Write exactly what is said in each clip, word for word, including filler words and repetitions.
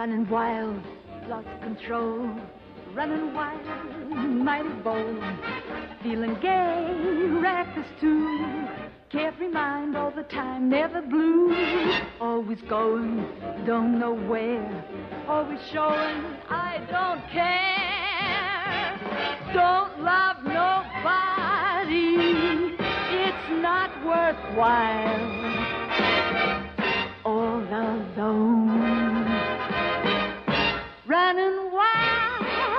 running wild, lost control, running wild, mighty bold, feeling gay, reckless too, carefree mind all the time, never blue, always going, don't know where, always showing, I don't care, don't love nobody, it's not worthwhile, all alone, running wild.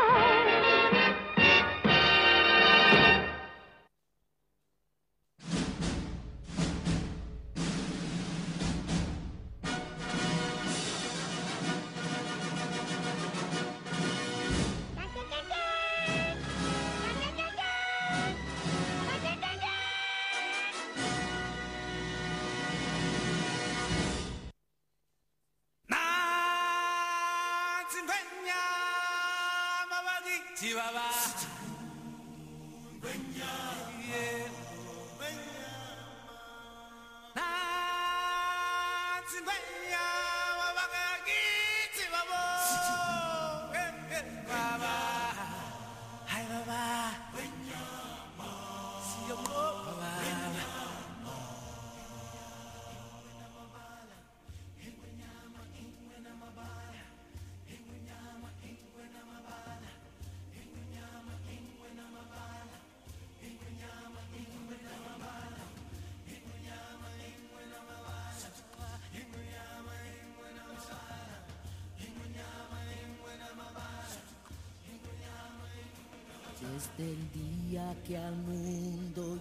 Desde el día que al mundo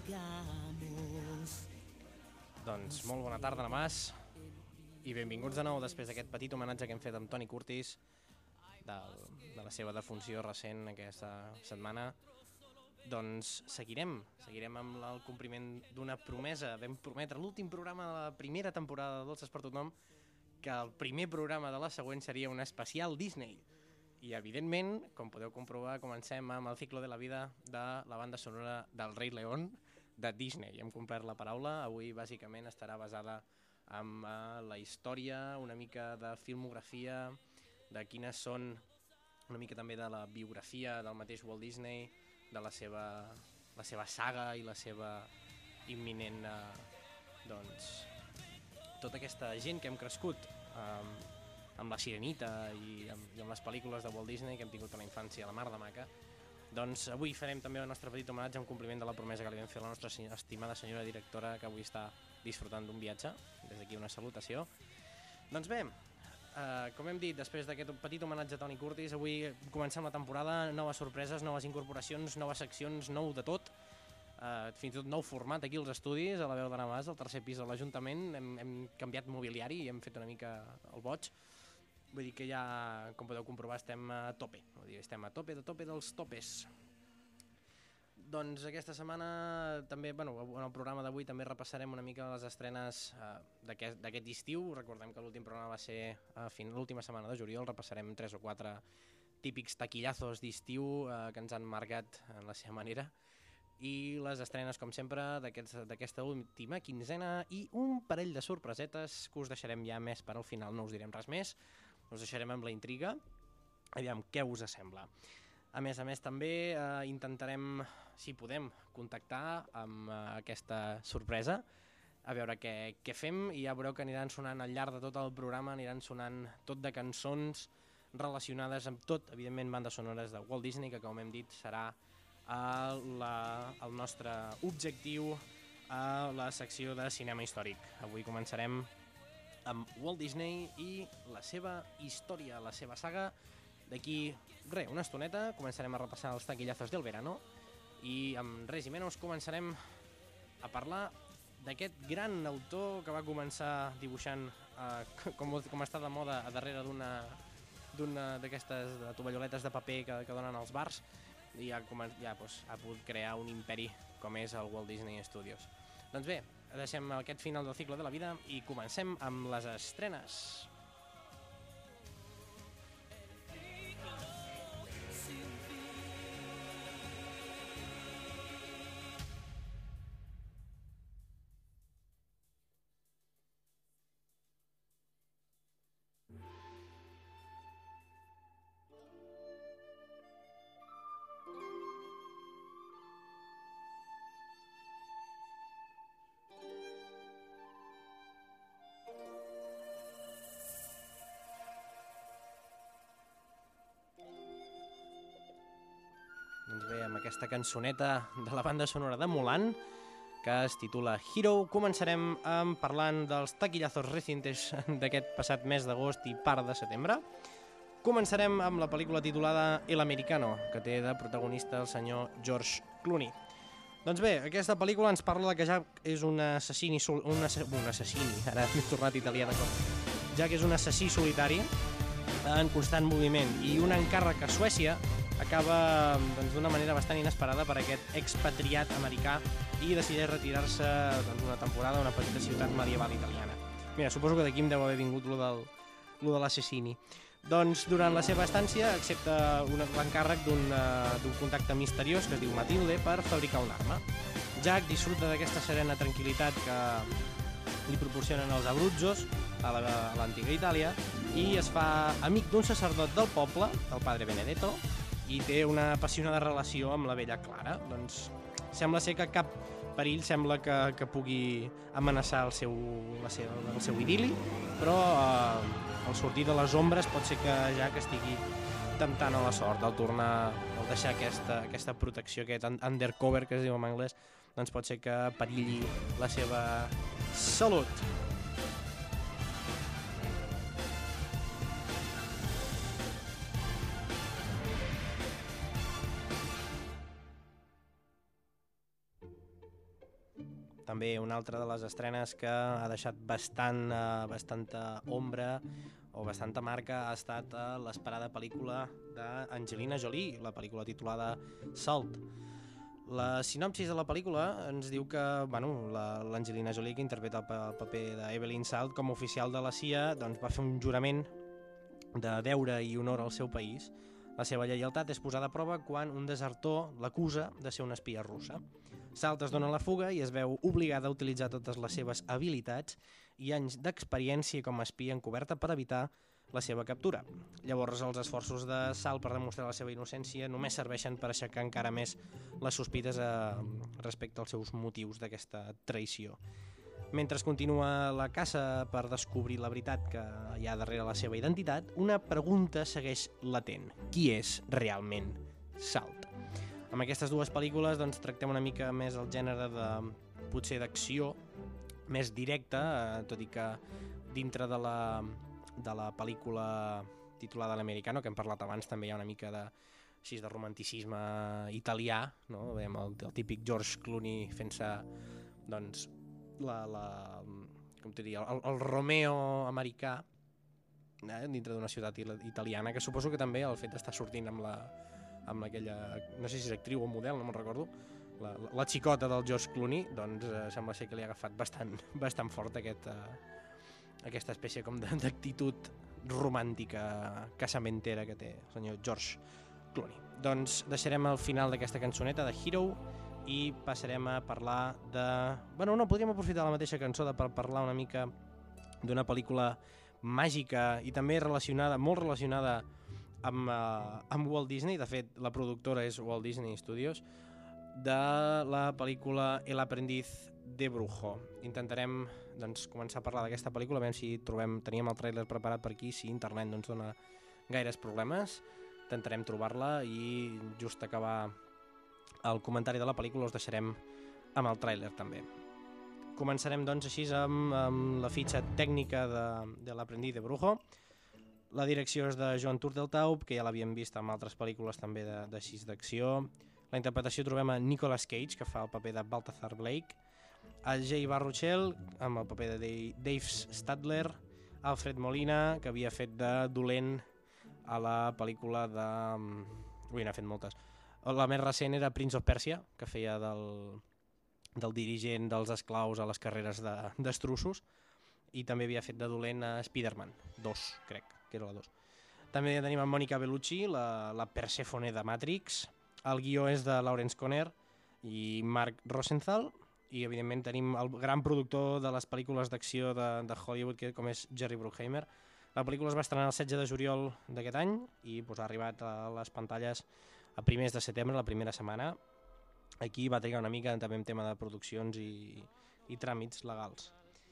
llegamos. Doncs molt bona tarda, Namàs, i benvinguts de nou després d'aquest petit homenatge que hem fet amb Toni Curtis del, de la seva defunció recent aquesta setmana. Doncs seguirem, seguirem amb el compliment d'una promesa. Vam prometre l'últim programa de la primera temporada de Dolces per Tothom que el primer programa de la següent seria un especial Disney. I, evidentment, com podeu comprovar, comencem amb el ciclo de la vida de la banda sonora del Rei León de Disney. Hem complert la paraula. Avui, bàsicament, estarà basada en uh, la història, una mica de filmografia, de quines són, una mica també de la biografia del mateix Walt Disney, de la seva, la seva saga i la seva imminent, uh, doncs, tota aquesta gent que hem crescut um, amb la Sirenita i amb, i amb les pel·lícules de Walt Disney que hem tingut a la infància, a la mar de maca. Doncs avui farem també el nostre petit homenatge en compliment de la promesa que li vam fer a la nostra estimada senyora directora, que avui està disfrutant d'un viatge. Des d'aquí una salutació. Doncs bé, eh, com hem dit, després d'aquest petit homenatge a Toni Curtis, avui comencem la temporada, noves sorpreses, noves incorporacions, noves seccions, nou de tot. Eh, fins i tot nou format aquí als estudis, a la veu de Namàs, al tercer pis de l'Ajuntament. Hem, hem canviat mobiliari i hem fet una mica el boig. Vull dir que ja, com podeu comprovar, estem a tope. Vull dir, estem a tope de tope dels topes. Doncs aquesta setmana també, bueno, en el programa d'avui també repassarem una mica les estrenes eh, d'aquest estiu. Recordem que l'últim programa va ser a fin, l'última setmana de juliol. Repassarem tres o quatre típics taquillazos d'estiu eh, que ens han marcat en la seva manera. I les estrenes, com sempre, d'aquesta última quinzena i un parell de sorpresetes que us deixarem ja més per al final. No us direm res més. Us deixarem amb la intriga, aviam què us sembla. A més a més també eh, intentarem, si podem, contactar amb eh, aquesta sorpresa, a veure què, què fem, i ja veureu que aniran sonant al llarg de tot el programa, aniran sonant tot de cançons relacionades amb tot, evidentment, bandes sonores de Walt Disney, que com hem dit serà eh, la, el nostre objectiu a la secció de cinema històric. Avui començarem amb Walt Disney i la seva història, la seva saga. D'aquí, res, una estoneta, començarem a repassar els taquillazos del verano i amb res i menys començarem a parlar d'aquest gran autor que va començar dibuixant eh, com, com està de moda a darrere d'una d'una d'aquestes tovalloletes de paper que, que donen als bars i ja, ja pues, ha pogut crear un imperi com és el Walt Disney Studios. Doncs bé, deixem aquest final del cicle de la vida i comencem amb les estrenes. Doncs bé, amb aquesta cançoneta de la banda sonora de Mulan, que es titula Hero, començarem amb parlant dels taquillazos recientes d'aquest passat mes d'agost i part de setembre. Començarem amb la pel·lícula titulada El Americano, que té de protagonista el senyor George Clooney. Doncs bé, aquesta pel·lícula ens parla que Jack és un assassini, un, ass un assassini, ara m'he tornat italià de cop. Jack és un assassí solitari en constant moviment i un encàrrec a Suècia acaba doncs, d'una manera bastant inesperada per aquest expatriat americà i decideix retirar-se doncs, una temporada a una petita ciutat medieval italiana. Mira, suposo que d'aquí em deu haver vingut lo, del, lo de l'assassini. Doncs durant la seva estància accepta l'encàrrec d'un uh, contacte misteriós que es diu Matilde per fabricar una arma. Jack disfruta d'aquesta serena tranquil·litat que li proporcionen els Abruzzos a l'antiga Itàlia i es fa amic d'un sacerdot del poble, el padre Benedetto, i té una apassionada relació amb la vella Clara. Doncs sembla ser que cap perill sembla que, que pugui amenaçar el seu, la seva, el seu idili, però eh, al sortir de les ombres pot ser que Jack estigui temptant a la sort al tornar, al deixar aquesta, aquesta protecció, aquest undercover que es diu en anglès, doncs pot ser que perilli la seva salut. També una altra de les estrenes que ha deixat bastant, uh, bastanta ombra o bastanta marca ha estat uh, l'esperada pel·lícula d'Angelina Jolie, la pel·lícula titulada Salt. La sinopsis de la pel·lícula ens diu que bueno, l'Angelina Jolie, que interpreta el paper d'Evelyn Salt com a oficial de la C I A, doncs va fer un jurament de deure i honor al seu país. La seva lleialtat és posada a prova quan un desertor l'acusa de ser una espia russa. Salt es dona la fuga i es veu obligada a utilitzar totes les seves habilitats i anys d'experiència com a espia encoberta per evitar la seva captura. Llavors, els esforços de Salt per demostrar la seva innocència només serveixen per aixecar encara més les sospites a, respecte als seus motius d'aquesta traïció. Mentre continua la caça per descobrir la veritat que hi ha darrere la seva identitat, una pregunta segueix latent. Qui és realment Salt? Amb aquestes dues pel·lícules doncs, tractem una mica més el gènere de, potser d'acció, més directa, eh, tot i que dintre de la, de la pel·lícula titulada L'Americano, que hem parlat abans, també hi ha una mica de, així, de romanticisme italià, no? Veiem el, el típic George Clooney fent-se doncs, la, la, com t'ho diria, el, el Romeo americà, eh, dintre d'una ciutat italiana, que suposo que també el fet d'estar sortint amb la amb aquella, no sé si és actriu o model, no me'n recordo, la, la, la xicota del George Clooney, doncs eh, sembla ser que li ha agafat bastant, bastant fort aquest, eh, aquesta espècie com d'actitud romàntica casamentera que té el senyor George Clooney. Doncs deixarem el final d'aquesta cançoneta de Hero i passarem a parlar de... Bueno, no, podríem aprofitar la mateixa cançó de per parlar una mica d'una pel·lícula màgica i també relacionada, molt relacionada Amb, uh, amb Walt Disney. De fet, la productora és Walt Disney Studios, de la pel·lícula El aprendiz de brujo. Intentarem doncs, començar a parlar d'aquesta pel·lícula, a veure si trobem, teníem el tràiler preparat per aquí, si internet no ens dona gaires problemes, intentarem trobar-la i just acabar el comentari de la pel·lícula us deixarem amb el tràiler també. Començarem doncs així amb, amb la fitxa tècnica de, de l'aprendiz de brujo. La direcció és de Joan Turteltaub, que ja l'havíem vist en altres pel·lícules també d'així d'acció. La interpretació trobem a Nicolas Cage, que fa el paper de Balthazar Blake, a Jay Baruchel, amb el paper de Dave Stadler, Alfred Molina, que havia fet de dolent a la pel·lícula de... Ui, n'ha fet moltes. La més recent era Prince of Persia, que feia del, del dirigent dels esclaus a les carreres d'estrussos, i també havia fet de dolent a Spider-Man dos, crec que era la dos. També tenim a Monica Bellucci, la, la Persephone de Matrix. El guió és de Lawrence Conner i Mark Rosenthal, i evidentment tenim el gran productor de les pel·lícules d'acció de, de Hollywood, que com és Jerry Bruckheimer. La pel·lícula es va estrenar el setze de juliol d'aquest any i pues, ha arribat a les pantalles a primers de setembre, la primera setmana. Aquí va trigar una mica també en tema de produccions i, i tràmits legals.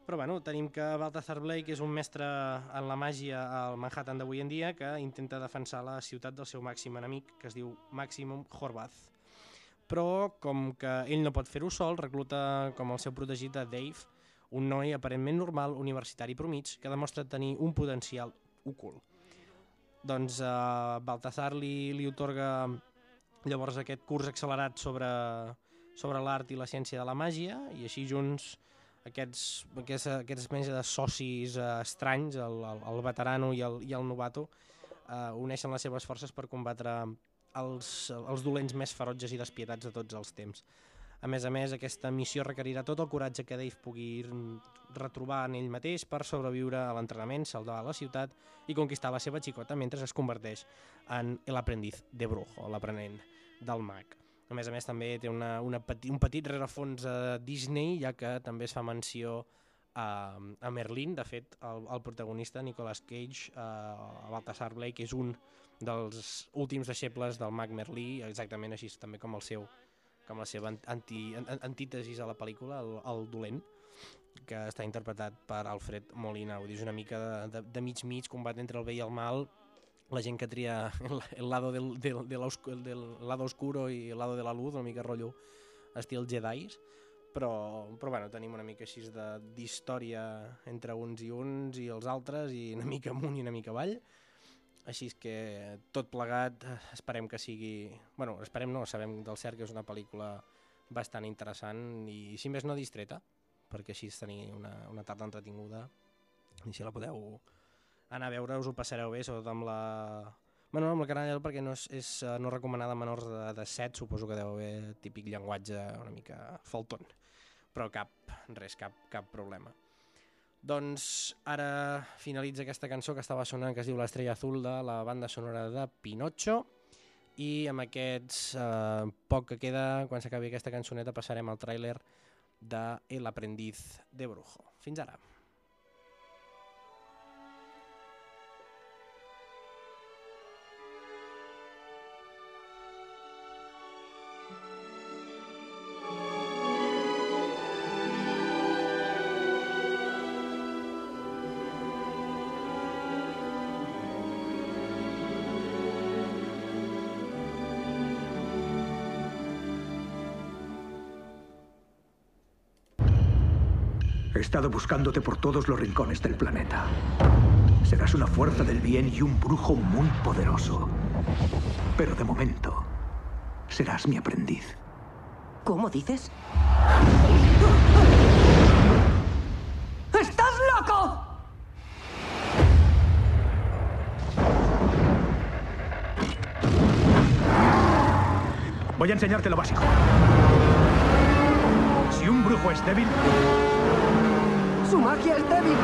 Però bueno, tenim que Balthazar Blake és un mestre en la màgia al Manhattan d'avui en dia que intenta defensar la ciutat del seu màxim enemic, que es diu Maximum Horvath. Però, com que ell no pot fer-ho sol, recluta com el seu protegit a Dave, un noi aparentment normal, universitari promig, que demostra tenir un potencial ocult. Doncs uh, Balthazar li, li otorga llavors aquest curs accelerat sobre, sobre l'art i la ciència de la màgia, i així junts aquests, aquests, aquests menys de socis uh, estranys, el, el, el veterano i el, i el novato, uh, uneixen les seves forces per combatre els, els dolents més ferotges i despietats de tots els temps. A més a més, aquesta missió requerirà tot el coratge que Dave pugui retrobar en ell mateix per sobreviure a l'entrenament, salvar la ciutat i conquistar la seva xicota mentre es converteix en l'aprendiz de brujo, l'aprenent del mag. A més a més, també té una, una peti, un petit rerefons a Disney, ja que també es fa menció a, a Merlin. De fet, el, el protagonista, Nicolas Cage, a Balthazar Blake, és un dels últims deixebles del mag Merlí, exactament així també com el seu com la seva anti, antítesis a la pel·lícula, el, el dolent, que està interpretat per Alfred Molina. Vull dir, és una mica de, de, de mig-mig, combat entre el bé i el mal, la gent que tria el, el, lado del, del, del, del lado oscuro i el lado de la luz, una mica rotllo estil Jedis, però, però bueno, tenim una mica així d'història entre uns i uns i els altres, i una mica amunt i una mica avall. Així que tot plegat esperem que sigui... Bueno, esperem no, sabem del cert que és una pel·lícula bastant interessant i, si més no, distreta, perquè així tenir una, una tarda entretinguda, i si la podeu anar a veure us ho passareu bé, sobretot amb la... Bueno, amb la canalla, perquè no és, és no recomanada a menors de, de set, suposo que deu haver típic llenguatge una mica falton, però cap, res, cap, cap problema. Doncs ara finalitza aquesta cançó que estava sonant, que es diu L'Estrella Azul, de la banda sonora de Pinocho, i amb aquests eh, poc que queda, quan s'acabi aquesta cançoneta, passarem al tràiler de El aprendiz de brujo. Fins ara. He estado buscándote por todos los rincones del planeta. Serás una fuerza del bien y un brujo muy poderoso. Pero de momento, serás mi aprendiz. ¿Cómo dices? ¡Estás loco! Voy a enseñarte lo básico. Si un brujo es débil... ¡Su magia es débil!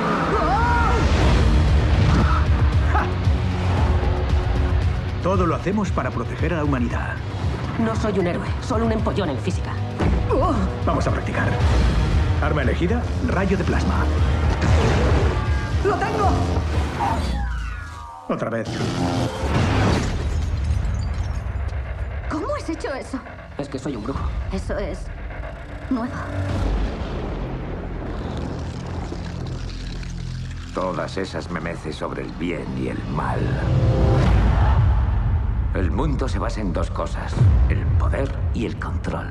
¡Ja! Todo lo hacemos para proteger a la humanidad. No soy un héroe, solo un empollón en física. Vamos a practicar. Arma elegida, rayo de plasma. ¡Lo tengo! Otra vez. ¿Cómo has hecho eso? Es que soy un brujo. Eso es nuevo. Todas esas memeces sobre el bien y el mal. El mundo se basa en dos cosas: el poder y el control.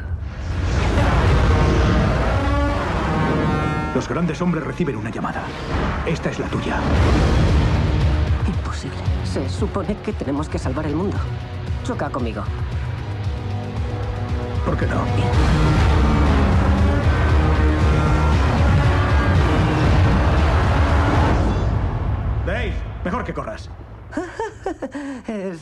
Los grandes hombres reciben una llamada. Esta es la tuya. Imposible. Se supone que tenemos que salvar el mundo. Choca conmigo. ¿Por qué no? Dave, mejor que corras. Es...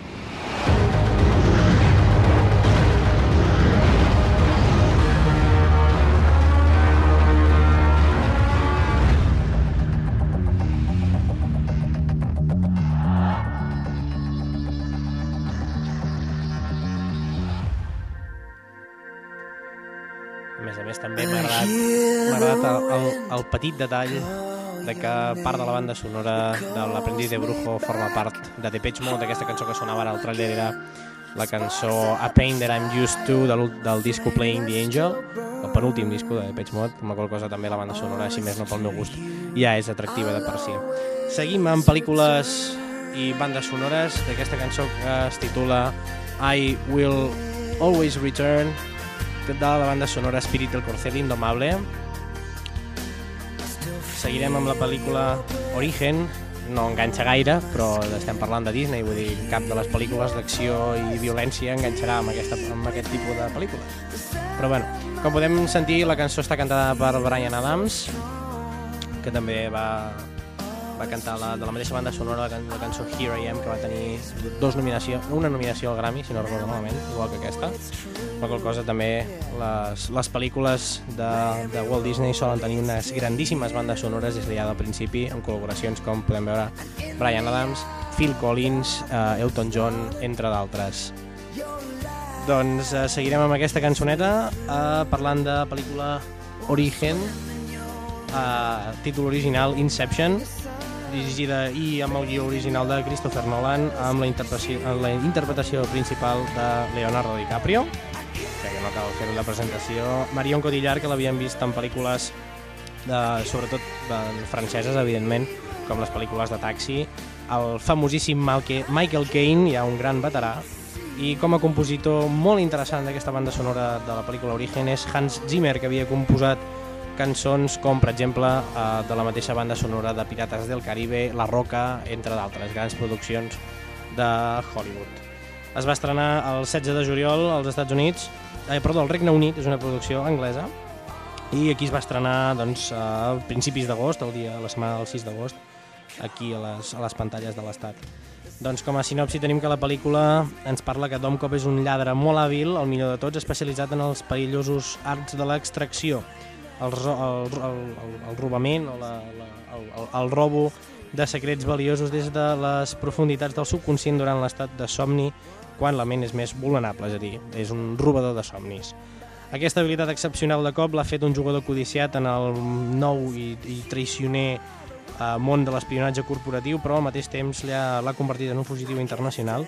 A més a més, també m'ha agradat, m'ha agradat el, el, el petit detall de que part de la banda sonora de l'Aprendiz de Brujo forma part de Depeche Mode. Aquesta cançó que sonava ara al tràiler era la cançó A Pain That I'm Used To del, del disco Playing the Angel, el penúltim disco de Depeche Mode, amb la qual cosa també la banda sonora, si més no pel meu gust, ja és atractiva de per si. Seguim amb pel·lícules i bandes sonores d'aquesta cançó que es titula I Will Always Return, de la banda sonora Spirit del Corcel Indomable. Seguirem amb la pel·lícula Origen, no enganxa gaire, però estem parlant de Disney, vull dir, cap de les pel·lícules d'acció i violència enganxarà amb, aquesta, amb aquest tipus de pel·lícules. Però bueno, com podem sentir, la cançó està cantada per Bryan Adams, que també va, va cantar la, de la mateixa banda sonora la, la cançó Here I Am, que va tenir dos nominació, una nominació al Grammy, si no recordo malament, igual que aquesta. Per qual cosa també les, les pel·lícules de, de Walt Disney solen tenir unes grandíssimes bandes sonores des d'allà del principi, amb col·laboracions com podem veure Bryan Adams, Phil Collins, eh, Elton John, entre d'altres. Doncs eh, seguirem amb aquesta cançoneta eh, parlant de pel·lícula Origen, eh, títol original Inception, dirigida i amb el guió original de Christopher Nolan, amb la interpretació, la interpretació principal de Leonardo DiCaprio, que no cal fer la presentació, Marion Cotillard, que l'havíem vist en pel·lícules de, sobretot de, franceses, evidentment, com les pel·lícules de Taxi, el famosíssim Michael Caine, ja un gran veterà, i com a compositor molt interessant d'aquesta banda sonora de la pel·lícula Origen és Hans Zimmer, que havia composat cançons com, per exemple, eh, de la mateixa banda sonora de Pirates del Caribe, La Roca, entre d'altres grans produccions de Hollywood. Es va estrenar el setze de juliol als Estats Units, eh, perdó, al Regne Unit, és una producció anglesa, i aquí es va estrenar doncs, a principis d'agost, el dia, la setmana del sis d'agost, aquí a les, a les pantalles de l'Estat. Doncs com a sinopsi tenim que la pel·lícula ens parla que Dom Cobb és un lladre molt hàbil, el millor de tots, especialitzat en els perillosos arts de l'extracció, el, el, el, el, el robament o la, la, el, el robo de secrets valiosos des de les profunditats del subconscient durant l'estat de somni, quan la ment és més vulnerable, és a dir, és un robador de somnis. Aquesta habilitat excepcional de Cobb l'ha fet un jugador codiciat en el nou i, i traicioner eh, món de l'espionatge corporatiu, però al mateix temps l'ha convertit en un fugitiu internacional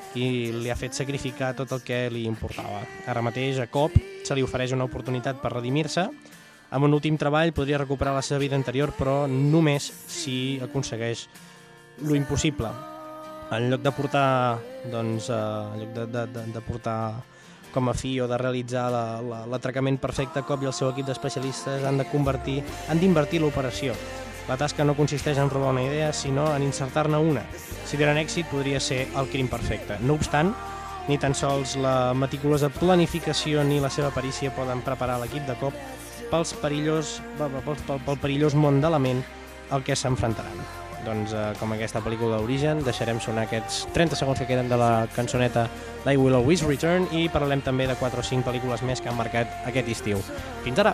i li ha fet sacrificar tot el que li importava. Ara mateix a Cobb se li ofereix una oportunitat per redimir-se. Amb un últim treball podria recuperar la seva vida anterior, però només si aconsegueix lo impossible. En lloc de portar, doncs, eh, en lloc de, de, de, de portar com a fi o de realitzar l'atracament perfecte, Cobb i el seu equip d'especialistes han de convertir, han d'invertir l'operació. La tasca no consisteix en robar una idea, sinó en insertar-ne una. Si tenen èxit, podria ser el crim perfecte. No obstant, ni tan sols la meticulosa planificació ni la seva perícia poden preparar l'equip de Cobb pels perillós, pel, pel, pel perillós món de la ment al què s'enfrontaran. Doncs eh, com aquesta pel·lícula d'Origen, deixarem sonar aquests trenta segons que queden de la cançoneta I Will Always Return i parlarem també de quatre o cinc pel·lícules més que han marcat aquest estiu. Fins ara!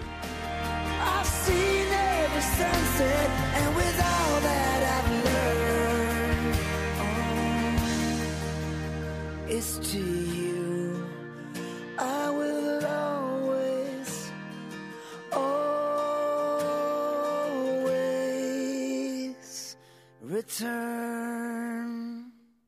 Return.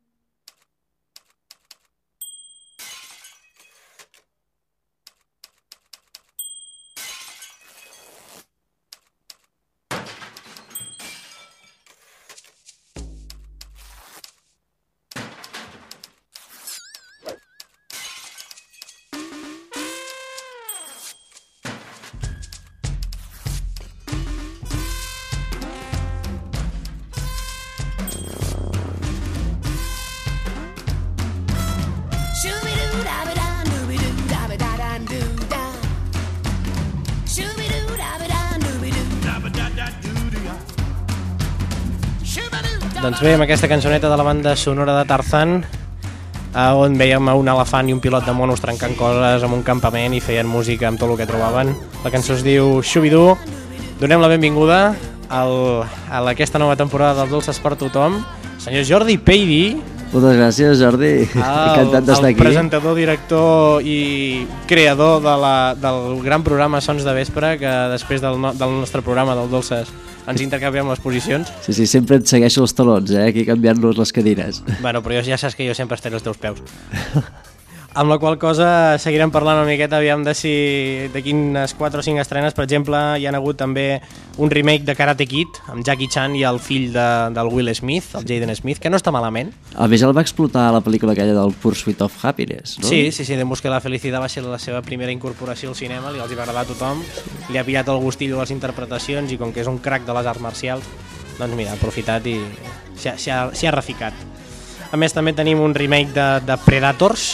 Doncs bé, amb aquesta cançoneta de la banda sonora de Tarzan, on veiem un elefant i un pilot de monos trencant coses en un campament i feien música amb tot el que trobaven. La cançó es diu Shoo-Be-Doo. Donem la benvinguda al, a aquesta nova temporada dels Dolces per Tothom, senyor Jordi Peidi. Moltes gràcies, Jordi. Encantat d'estar aquí. El presentador, director i creador de la, del gran programa Sons de Vespre, que després del, no, del nostre programa del Dolces ens intercanviem les posicions. Sí, sí, sempre et segueixo els talons, eh, aquí canviant-nos les cadires. Bueno, però ja saps que jo sempre estaré als teus peus. Amb la qual cosa seguirem parlant una miqueta, aviam de si de quines quatre o cinc estrenes. Per exemple, hi ha hagut també un remake de Karate Kid amb Jackie Chan i el fill de, del Will Smith, el Jaden Smith, que no està malament. A més, el va explotar a la pel·lícula aquella del Pursuit of Happiness, no? Sí, sí, sí, de Busca la Felicitat va ser la seva primera incorporació al cinema, li els hi va agradar a tothom, li ha pillat el gustillo a les interpretacions i com que és un crac de les arts marcials, doncs mira, ha aprofitat i s'hi ha, ha reficat. A més, també tenim un remake de, de Predators,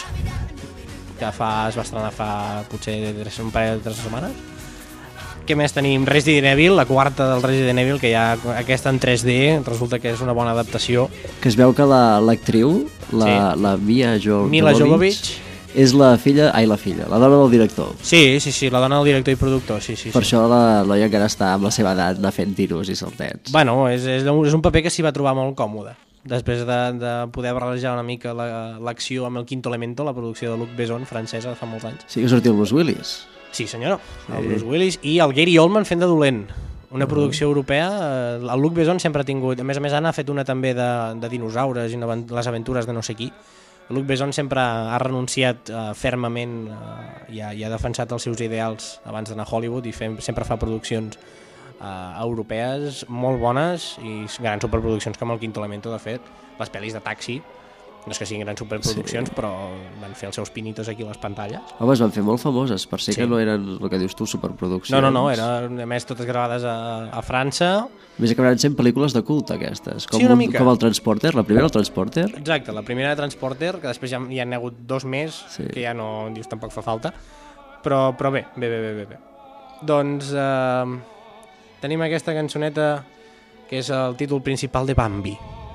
que fa, es va estrenar fa potser un parell de tres setmanes. Què més tenim? Resident Evil, la quarta del Resident Evil, que ja aquesta en tres D resulta que és una bona adaptació. Que es veu que l'actriu, la, la, sí. la Mia Jovovich, Mila Jovovich, és la filla, ai la filla, la dona del director. Sí, sí, sí, la dona del director i productor, sí, sí. Per sí. això la noia encara està amb la seva edat anar fent tiros i saltets. Bueno, és, és, un, és un paper que s'hi va trobar molt còmode. Després de, de poder barrejar una mica l'acció la, amb el Quinto Elemento, la producció de Luc Besson, francesa, de fa molts anys. Sí que sortia el Bruce Willis. Sí, senyora, sí. El Bruce Willis i el Gary Oldman fent de dolent. Una producció europea. El Luc Besson sempre ha tingut... A més a més, Anna ha fet una també de, de dinosaures i una, les aventures de no sé qui. El Luc Besson sempre ha renunciat uh, fermament uh, i, ha, i ha defensat els seus ideals abans d'anar a Hollywood i fem, sempre fa produccions Uh, europees molt bones i grans superproduccions com el Quinto Elemento. De fet, les pel·lis de Taxi no és que siguin grans superproduccions, sí. Però van fer els seus pinitos aquí a les pantalles. Home, es van fer molt famoses, per ser sí. que no eren el que dius tu, superproduccions. No, no, no, eren a més totes gravades a, a França. A més acabaran sent pel·lícules de culte aquestes, com, sí, una un, mica. Com el Transporter, la primera el Transporter. Exacte, la primera de Transporter, que després ja hi ha hagut dos més, sí. Que ja no, dius, tampoc fa falta, però, però bé, bé, bé, bé, bé. Doncs... Uh... tenim aquesta cançoneta que és el títol principal de Bambi,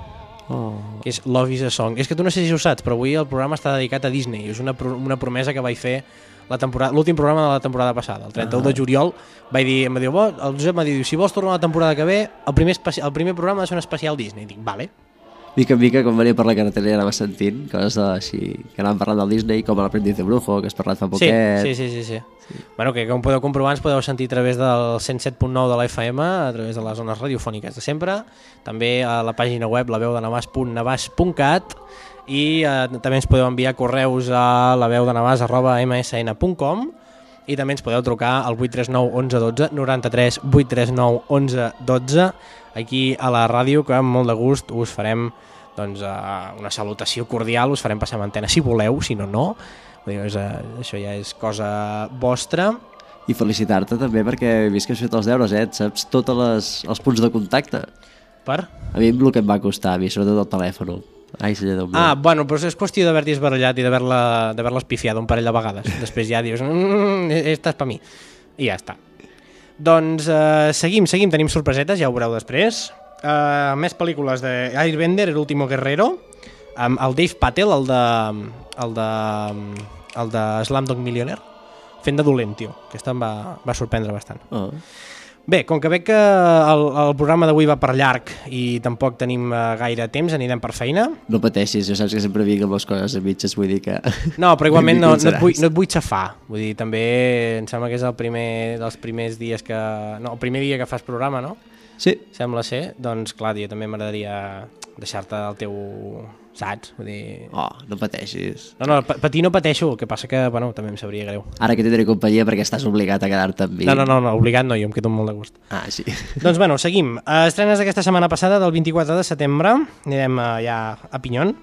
oh. que és Love is a Song. És que tu no sé si ho saps, però avui el programa està dedicat a Disney. És una, una promesa que vaig fer l'últim programa de la temporada passada, el trenta-u de juliol. Vaig dir, em va dir, el Josep m'ha dit, si vols tornar a la temporada que ve, el primer, el primer programa ha de ser un especial Disney. I dic, vale. Mica en mica, quan venia per la carretera anava sentint coses així, que anàvem parlant del Disney, com el Aprendiz de Brujo, que has parlat fa poquet. Sí, sí, sí, sí, sí. sí. Bueno, que com podeu comprovar ens podeu sentir a través del cent set punt nou de la F M, a través de les zones radiofòniques de sempre, també a la pàgina web la veu de navàs punt navàs punt cat i eh, també ens podeu enviar correus a la veu de navàs arroba m s n punt com i també ens podeu trucar al vuit tres nou onze dotze noranta-tres vuit tres nou onze dotze aquí a la ràdio, que amb molt de gust us farem doncs, uh, una salutació cordial, us farem passar amb antena si voleu, si no, no. És, uh, això ja és cosa vostra. I felicitar-te també perquè he vist que has fet els deures, eh? Saps tots els punts de contacte. Per? A mi el que em va costar, a mi sobretot el telèfon. Ai, senyor Déu meu. Ah, bueno, però és qüestió d'haver-t'hi esbarallat i d'haver-les pifiat un parell de vegades. Després ja dius, mmm, esta és per mi. I ja està. Doncs uh, seguim, seguim, tenim sorpresetes, ja ho veureu després. Uh, més pel·lícules de Airbender, El último guerrero, amb el Dave Patel, el de, el de, el de Slumdog Millionaire, fent de dolent, tio. Aquesta em va, va sorprendre bastant. Oh. Bé, com que veig que el, el programa d'avui va per llarg i tampoc tenim uh, gaire temps, anirem per feina. No pateixis, jo saps que sempre vinc amb les coses a mitges, vull dir que... No, però igualment no, no, et vull, no et vull xafar. Vull dir, també em sembla que és el primer dels primers dies que... No, el primer dia que fas programa, no? Sí. Sembla ser. Doncs clar, jo també m'agradaria deixar-te el teu... Saps? Vull dir... Oh, no pateixis. No, no, patir no pateixo, el que passa que, bueno, també em sabria greu. Ara que tindré companyia perquè estàs obligat a quedar-te amb mi. No, no, no, no, obligat no, jo em quedo molt de gust. Ah, sí. Doncs bueno, seguim. Estrenes aquesta setmana passada, del vint-i-quatre de setembre, anirem uh, ja a Pinyon.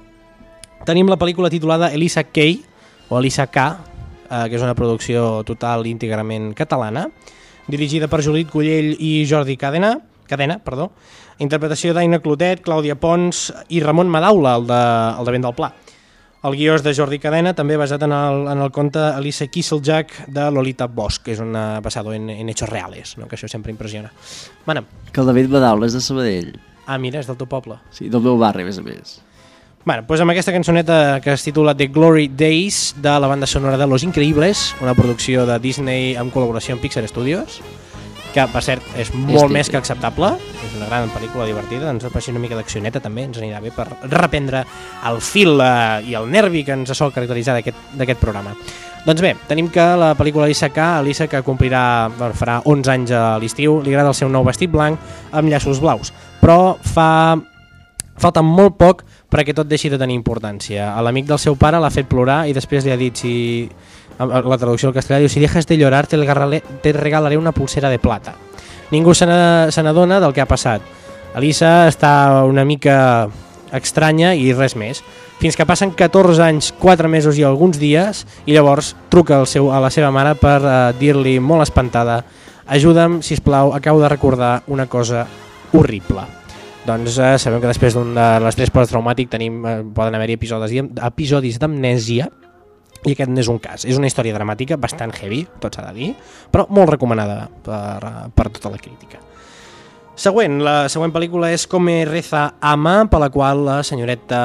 Tenim la pel·lícula titulada Elisa K, o Elisa K, uh, que és una producció total i íntegrament catalana, dirigida per Judit Collell i Jordi Cadena, Cadena, perdó, interpretació d'Aina Clotet, Clàudia Pons i Ramon Madaula, el de, el de Vent del Pla. El guió és de Jordi Cadena, també basat en el, en el conte Elisa Kisseljack de Lolita Bosch, que és una basada en, en hechos reales, no? Que això sempre impressiona. Bueno. Que el David Madaula és de Sabadell. Ah, mira, és del teu poble. Sí, del meu barri, a més a més. Bueno, doncs amb aquesta cançoneta que es titula The Glory Days, de la banda sonora de Los Increíbles, una producció de Disney amb col·laboració amb Pixar Studios. que per cert és molt més que acceptable, és una gran pel·lícula divertida, ens apassiona una mica d'accioneta també, ens anirà bé per reprendre el fil eh, i el nervi que ens sol caracteritzar d'aquest programa. Doncs bé, tenim que la pel·lícula Elisa K, Elisa que complirà, bueno, farà onze anys a l'estiu, li agrada el seu nou vestit blanc amb llaços blaus, però fa falta molt poc perquè tot deixi de tenir importància. L'amic del seu pare l'ha fet plorar i després li ha dit, si la traducció al castellà diu, si dejas de llorar te, te regalaré una pulsera de plata. Ningú se n'adona del que ha passat. Elisa està una mica estranya i res més. Fins que passen catorze anys, quatre mesos i alguns dies, i llavors truca al seu, a la seva mare per uh, dir-li molt espantada, ajuda'm, sisplau, acabo de recordar una cosa horrible. Doncs uh, sabem que després d'un de l'estrès posttraumàtic tenim, uh, poden haver-hi episodis, episodis d'amnèsia, i aquest n'és un cas. És una història dramàtica bastant heavy, tot s'ha de dir, però molt recomanada per, per tota la crítica. Següent, la següent pel·lícula és Come reza Ama, per la qual la senyoreta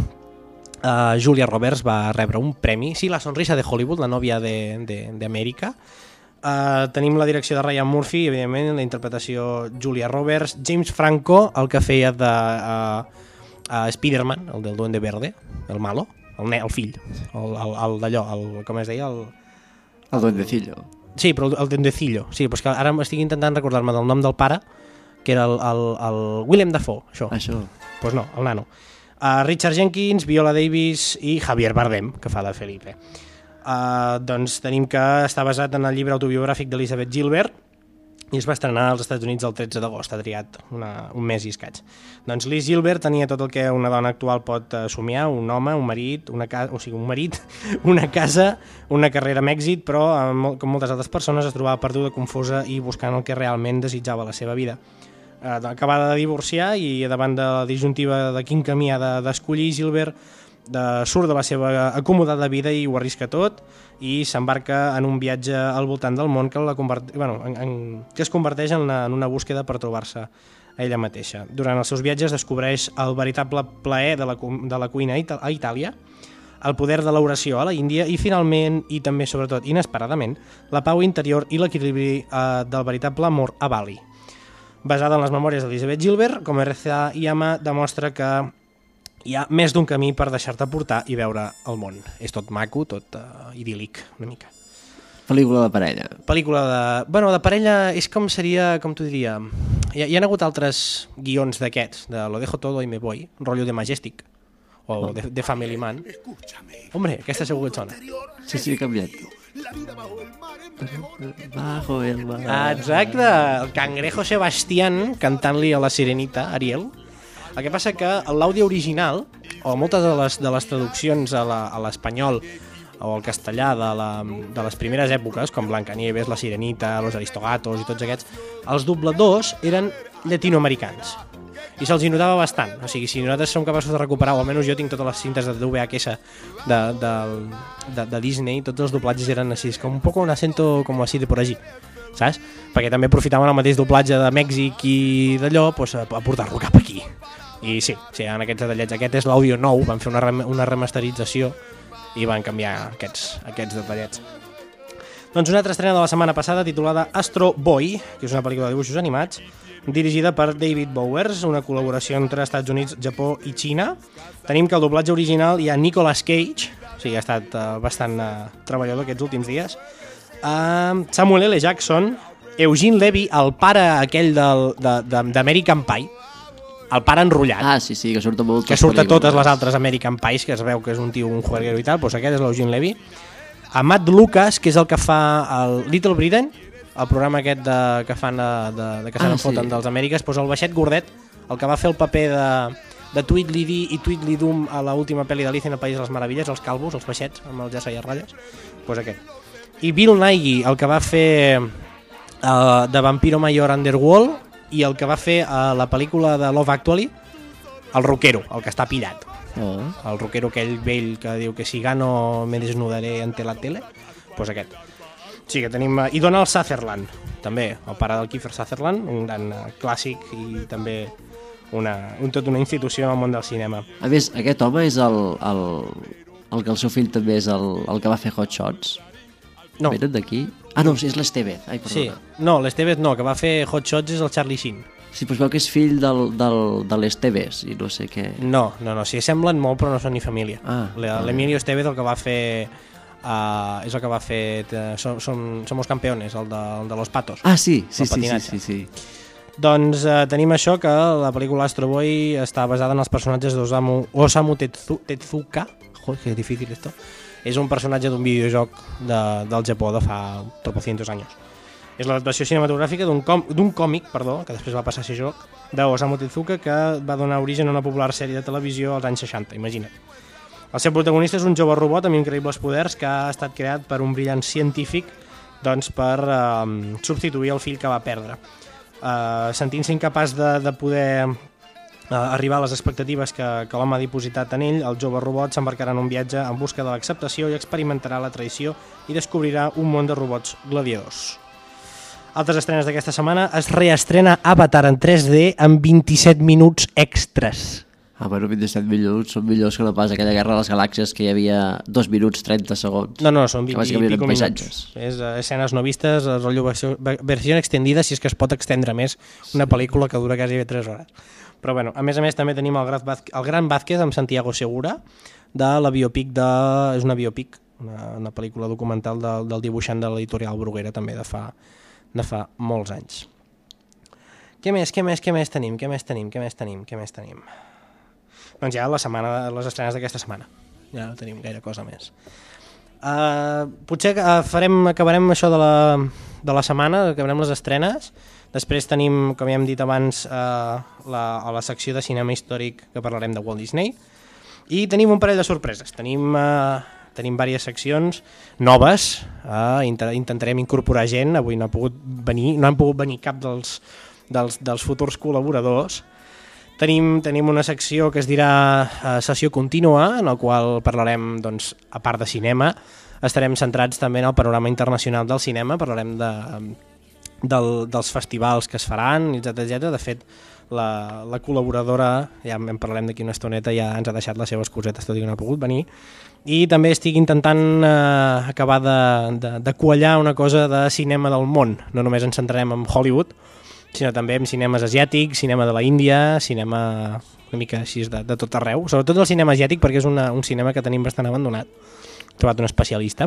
uh, Julia Roberts va rebre un premi. Sí, la sonrisa de Hollywood, la nòvia d'Amèrica. Uh, tenim la direcció de Ryan Murphy, evidentment, la interpretació Julia Roberts, James Franco, el que feia de uh, uh, Spider-Man, el del Duende Verde, el malo, el, ne el fill, el, el, el d'allò, el, com es deia? El, el Duendecillo. Sí, però el, el Duendecillo, sí, però és que ara estic intentant recordar-me del nom del pare, que era el, el, el Willem Dafoe, això. Això. Doncs pues no, el nano. Uh, Richard Jenkins, Viola Davis i Javier Bardem, que fa de Felipe. Uh, doncs tenim que està basat en el llibre autobiogràfic d'Elizabeth Gilbert i es va estrenar als Estats Units el tretze d'agost, ha triat una, un mes i escaig. Doncs Liz Gilbert tenia tot el que una dona actual pot uh, somiar, un home, un marit, una casa, o sigui, un marit, una casa, una carrera amb èxit, però uh, com moltes altres persones es trobava perduda, confusa i buscant el que realment desitjava la seva vida. Uh, acabada de divorciar i davant de la disjuntiva de quin camí ha d'escollir, de, Gilbert de, surt de la seva acomodada vida i ho arrisca tot i s'embarca en un viatge al voltant del món que, la convert... bueno, en, en... que es converteix en una, en una búsqueda per trobar-se a ella mateixa. Durant els seus viatges descobreix el veritable plaer de la, de la cuina a Itàlia, el poder de l'oració a la Índia i finalment, i també sobretot inesperadament, la pau interior i l'equilibri eh, del veritable amor a Bali. Basada en les memòries d'Elizabeth Gilbert, Com reza Ama demostra que hi ha més d'un camí per deixar-te portar i veure el món. És tot maco, tot uh, idíl·lic, una mica. Pel·lícula de parella. Pel·lícula de... Bueno, de parella és com seria, com t'ho diria... Hi ha, hi ha hagut altres guions d'aquests, de Lo dejo todo y me voy, rotllo de Majestic, o de, de Family Man. Hombre, aquesta segur que et sona. Sí, sí, he canviat. Bajo el mar. Ah, exacte, el cangrejo Sebastián cantant-li a la sirenita, Ariel. El que passa que l'àudio original, o moltes de les, de les traduccions a l'espanyol o al castellà de, la, de les primeres èpoques, com Blancanieves, La Sirenita, Los Aristogatos i tots aquests, els dobladors eren llatinoamericans. I se'ls notava bastant. O sigui, si nosaltres som capaços de recuperar, o almenys jo tinc totes les cintes de V H S de, de, de, de Disney, tots els doblatges eren així, com un poc un acento com així de por allí, saps? Perquè també aprofitaven el mateix doblatge de Mèxic i d'allò pues, a, a portar-lo cap aquí. I sí, sí, en aquests detallets. Aquest és l'àudio nou, van fer una, rem una remasterització i van canviar aquests, aquests detallets. Doncs una altra estrena de la setmana passada titulada Astro Boy, que és una pel·lícula de dibuixos animats, dirigida per David Bowers, una col·laboració entre Estats Units, Japó i Xina. Tenim que el doblatge original hi ha Nicolas Cage, o sigui, ha estat uh, bastant uh, treballador aquests últims dies, uh, Samuel L. Jackson, Eugene Levy, el pare aquell d'American Pie, el pare enrotllat. Ah, sí, sí, que surt a moltes que surt a totes les altres American Pies, que es veu que és un tio, un juerguero i tal, doncs aquest és l'Eugene Levy. A Matt Lucas, que és el que fa el Little Britain, el programa aquest de, que fan de, de, de que se n'enfoten ah, sí. dels Amèriques, doncs el baixet gordet, el que va fer el paper de, de Tweedledee i Tweedledum a l'última pel·li d'Alicia en el País de les Meravilles, els calvos, els baixets, amb el jersei a ratlles, doncs aquest. I Bill Nighy, el que va fer uh, de Vampiro Mayor Underworld, i el que va fer a la pel·lícula de Love Actually, el rockero, el que està pillat. Oh. El rockero aquell vell que diu que si gano me desnudaré ante la tele, doncs pues aquest. Sí, que tenim... I Donald Sutherland, també, el pare del Kiefer Sutherland, un gran clàssic i també una, un, tot una institució en el món del cinema. A més, aquest home és el, el, el que el seu fill també és el, el que va fer Hot Shots. No. Venen d'aquí? Ah, no, és l'Estevez. Ai, Sí, perdona. no, l'Estevez no, que va fer Hot Shots és el Charlie Sheen. Sí, però es veu que és fill del, del, de l'Estevez i no sé què. No, no, no, sí, semblen molt però no són ni família. Ah, L'Emilio Estevez el que va fer... Uh, és el que va fer uh, som, som, Somos Campeones, el de, el de Los Patos. Ah, sí, sí, El sí, sí, patinatge. sí, sí. Doncs uh, tenim això, que la pel·lícula Astro Boy està basada en els personatges d'Osamu Osamu Tetsu, Tezuka. Joder, que difícil esto. És un personatge d'un videojoc de, del Japó de fa tropocientos anys. És l'adaptació cinematogràfica d'un com, d'un còmic, perdó, que després va passar a ser joc, d'Osamu Tezuka, que va donar origen a una popular sèrie de televisió als anys seixanta, imagina't. El seu protagonista és un jove robot amb increïbles poders que ha estat creat per un brillant científic, doncs, per eh, substituir el fill que va perdre. Eh, Sentint-se incapaç de, de poder eh, arribar a les expectatives que, que l'home ha dipositat en ell, el jove robot s'embarcarà en un viatge en busca de l'acceptació i experimentarà la traïció i descobrirà un món de robots gladiadors. Altres estrenes d'aquesta setmana: es reestrena Avatar en tres D amb vint-i-set minuts extras. Ah, bueno, vint-i-set minuts són millors que no pas aquella Guerra de les Galàxies que hi havia dos minuts trenta segons. No, no, són vint Que i bàsicament pico eren minuts. paisatges. És uh, escenes no vistes, el rotllo versió, versió extendida, si és que es pot extendre més una pel·lícula que dura quasi tres hores. Però bueno, a més a més també tenim el Gran, Vázquez, el Gran Vázquez amb Santiago Segura, de la biopic de... és una biopic, una, una pel·lícula documental del, del dibuixant de l'editorial Bruguera, també de fa, de fa molts anys. Què més, què més, què més tenim, què més tenim, què més tenim, què més tenim? Doncs ja la setmana, les estrenes d'aquesta setmana. Ja no tenim gaire cosa més. Uh, potser uh, farem, acabarem això de la, de la setmana, acabarem les estrenes. Després tenim, com ja hem dit abans, uh, la, a la secció de cinema històric que parlarem de Walt Disney. I tenim un parell de sorpreses. Tenim, uh, tenim diverses seccions noves. Uh, inter intentarem incorporar gent. Avui no ha pogut venir, no han pogut venir cap dels, dels, dels futurs col·laboradors. Tenim, tenim una secció que es dirà uh, sessió contínua, en la qual parlarem, doncs, a part de cinema, estarem centrats també en el panorama internacional del cinema, parlarem de, del, dels festivals que es faran, etcètera etcètera. De fet, la, la col·laboradora, ja en parlarem d'aquí una estoneta, ja ens ha deixat les seves cosetes, tot i que no ha pogut venir. I també estic intentant uh, acabar de, de, de quallar una cosa de cinema del món. No només ens centrarem en Hollywood, sinó també en cinemes asiàtics, cinema de la Índia, cinema una mica així de, de tot arreu, sobretot el cinema asiàtic, perquè és una, un cinema que tenim bastant abandonat. He trobat un especialista,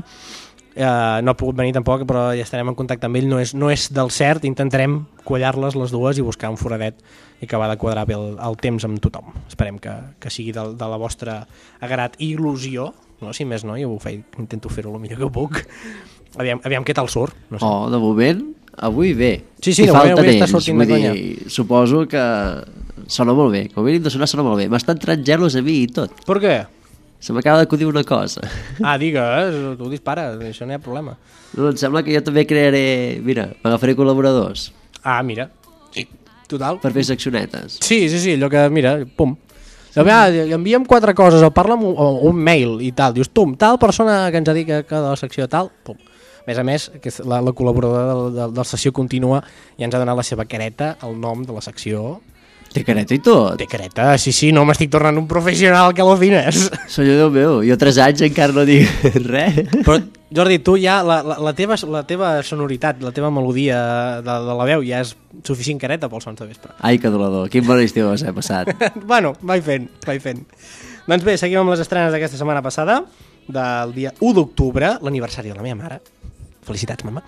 uh, no ha pogut venir tampoc, però ja estarem en contacte amb ell. No és, no és del cert, intentarem quallar-les les dues i buscar un foradet i acabar de quadrar bé el, el temps amb tothom. Esperem que, que sigui de, de la vostra agrat i il·lusió, no? Si més no, jo ho faig, intento fer-ho el millor que puc. Aviam, aviam què tal surt. No sé. Oh, de moment, avui bé. Sí, sí, I de moment falten avui està ells, sortint vull de conya. dir, suposo que sona molt bé. Com a mínim de sonar sona molt bé. M'estan entrant gelos a mi i tot. Per què? Se m'acaba d'acudir una cosa. Ah, digues, tu dispares, això no hi ha problema. No, em sembla que jo també crearé... Mira, m'agafaré col·laboradors Ah, mira, sí, total. per fer seccionetes. Sí, sí, sí, allò que, mira, pum. Ja, enviem quatre coses, o parla amb un, o un mail i tal, dius, tum, tal persona que ens ha dit que, que de la secció tal, pum. A més a més, que la, la col·laboradora del, del, del sessió contínua ja ens ha donat la seva careta, el nom de la secció. Té careta i tot. Té careta, sí, sí, no m'estic tornant un professional que al·lucines. Senyor Déu meu, jo tres anys encara no dic res. Però, Jordi, tu ja, la, la, la, teva, la teva sonoritat, la teva melodia de, de la veu ja és suficient careta pels sons de vespre. Ai, que dolador, quin bon estiu us he passat. Bueno, vaig fent, vaig fent. Doncs bé, seguim amb les estrenes d'aquesta setmana passada, del dia u d'octubre, l'aniversari de la meva mare. Felicitats, mama.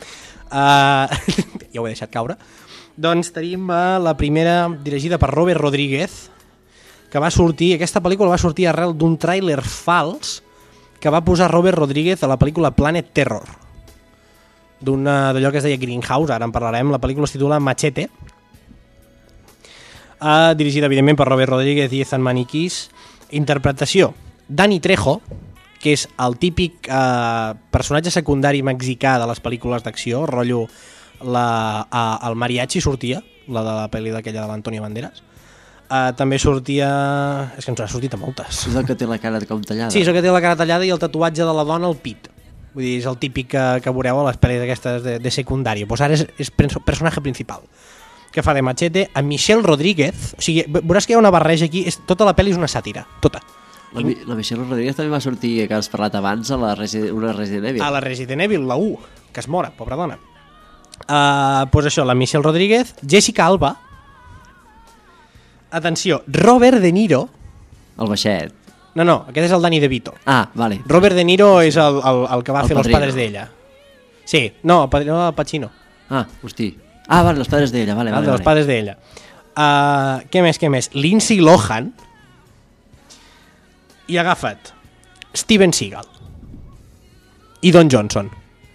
Uh, ja ho he deixat caure. Doncs tenim uh, la primera, dirigida per Robert Rodríguez, que va sortir, aquesta pel·lícula va sortir arrel d'un tràiler fals que va posar Robert Rodríguez a la pel·lícula Planet Terror, d'allò que es deia Greenhouse, ara en parlarem. La pel·lícula es titula Machete, uh, dirigida evidentment per Robert Rodríguez i Ethan Maniquis. Interpretació, Danny Trejo, que és el típic eh, personatge secundari mexicà de les pel·lícules d'acció, rotllo la, a, el mariachi sortia, la de la pel·li d'aquella de l'Antonio Banderas. Eh, també sortia... És que ens ha sortit a moltes. És el que té la cara com tallada. Sí, és el que té la cara tallada i el tatuatge de la dona al pit. Vull dir, és el típic que, que veureu a les pel·lis aquestes de, de secundari. Pues ara és, és personatge principal. Que fa de Machete a Michelle Rodríguez. O sigui, veuràs que hi ha una barreja aquí. És, tota la pel·li és una sàtira, tota. La, la Michelle Rodríguez també va sortir, que has parlat abans, a la Resi- una Resident Evil. A la Resident Evil, la u, que es mora, pobra dona. Uh, pues això, la Michelle Rodríguez, Jessica Alba, atenció, Robert De Niro... El baixet. No, no, aquest és el Danny DeVito. Ah, vale. Robert De Niro és el, el, el que va El fer Padrino. Los Padres d'ella. Sí, no, el Padrino del Pacino. Ah, hosti. Ah, vale, Los Padres d'ella, vale, El vale. de Los vale. Padres d'ella. Uh, què més, què més? Lindsay Lohan i agafa't Steven Seagal i Don Johnson.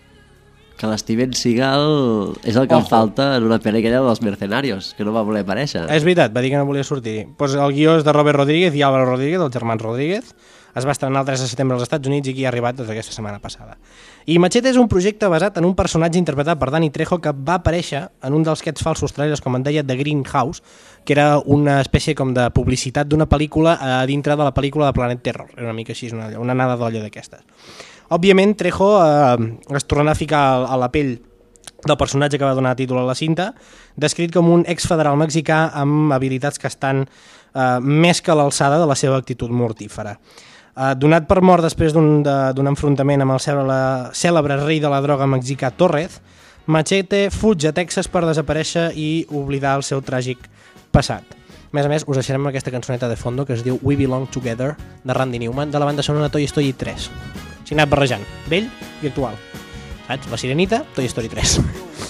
Que l'Steven Seagal és el que Ojo. em falta en una pel·li aquella dels Mercenarios, que no va voler aparèixer. És veritat, va dir que no volia sortir. Pues el guió és de Robert Rodríguez i Álvaro Rodríguez, els germans Rodríguez. Es va estrenar el tres de setembre als Estats Units i aquí ha arribat des d'aquesta setmana passada. I Machete és un projecte basat en un personatge interpretat per Danny Trejo que va aparèixer en un dels aquests falsos trailers, com en deia, de Greenhouse, que era una espècie com de publicitat d'una pel·lícula a dintre de la pel·lícula de Planet Terror. Era una mica així, una, una anada d'olla d'aquestes. Òbviament, Trejo eh, es torna a ficar a la pell del personatge que va donar títol a la cinta, descrit com un ex-federal mexicà amb habilitats que estan eh, més que a l'alçada de la seva actitud mortífera. Eh, donat per mort després d'un de, d'un enfrontament amb el cèlebre, cèlebre rei de la droga mexicà Torres, Machete fuig a Texas per desaparèixer i oblidar el seu tràgic passat. A més a més, us deixarem amb aquesta cançoneta de fondo que es diu We Belong Together, de Randy Newman, de la banda sonora Toy Story tres. S'hi ha anat barrejant, vell i actual. Saps? La Sirenita, Toy Story tres.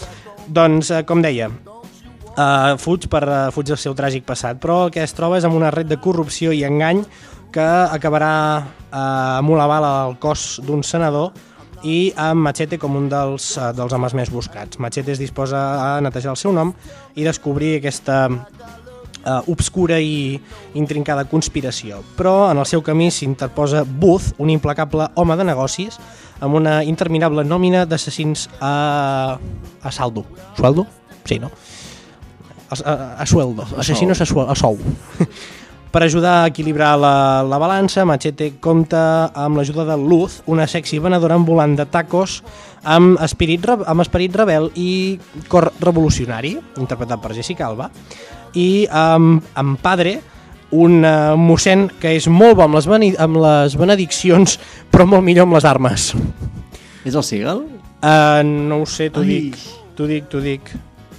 Doncs, eh, com deia, eh, fuig per uh, fuig del seu tràgic passat, però el que es troba és amb una red de corrupció i engany que acabarà eh, amb una bala al cos d'un senador i amb Machete com un dels, uh, dels homes més buscats. Machete es disposa a netejar el seu nom i descobrir aquesta uh, obscura i intrincada conspiració. Però en el seu camí s'interposa Booth, un implacable home de negocis, amb una interminable nòmina d'assassins a... a saldo. Sueldo? Sí, no? A, a, a sueldo. Assassinos a, suel, a sou. Per ajudar a equilibrar la, la balança, Machete compta amb l'ajuda de Luz, una sexy venedora ambulant de tacos amb esperit, amb esperit rebel i cor revolucionari, interpretat per Jessica Alba, i amb, amb Padre, un uh, mossèn que és molt bo amb les, amb les benediccions, però molt millor amb les armes. És el Seagal? Uh, no ho sé, t'ho Ai. dic. T'ho dic, t'ho dic.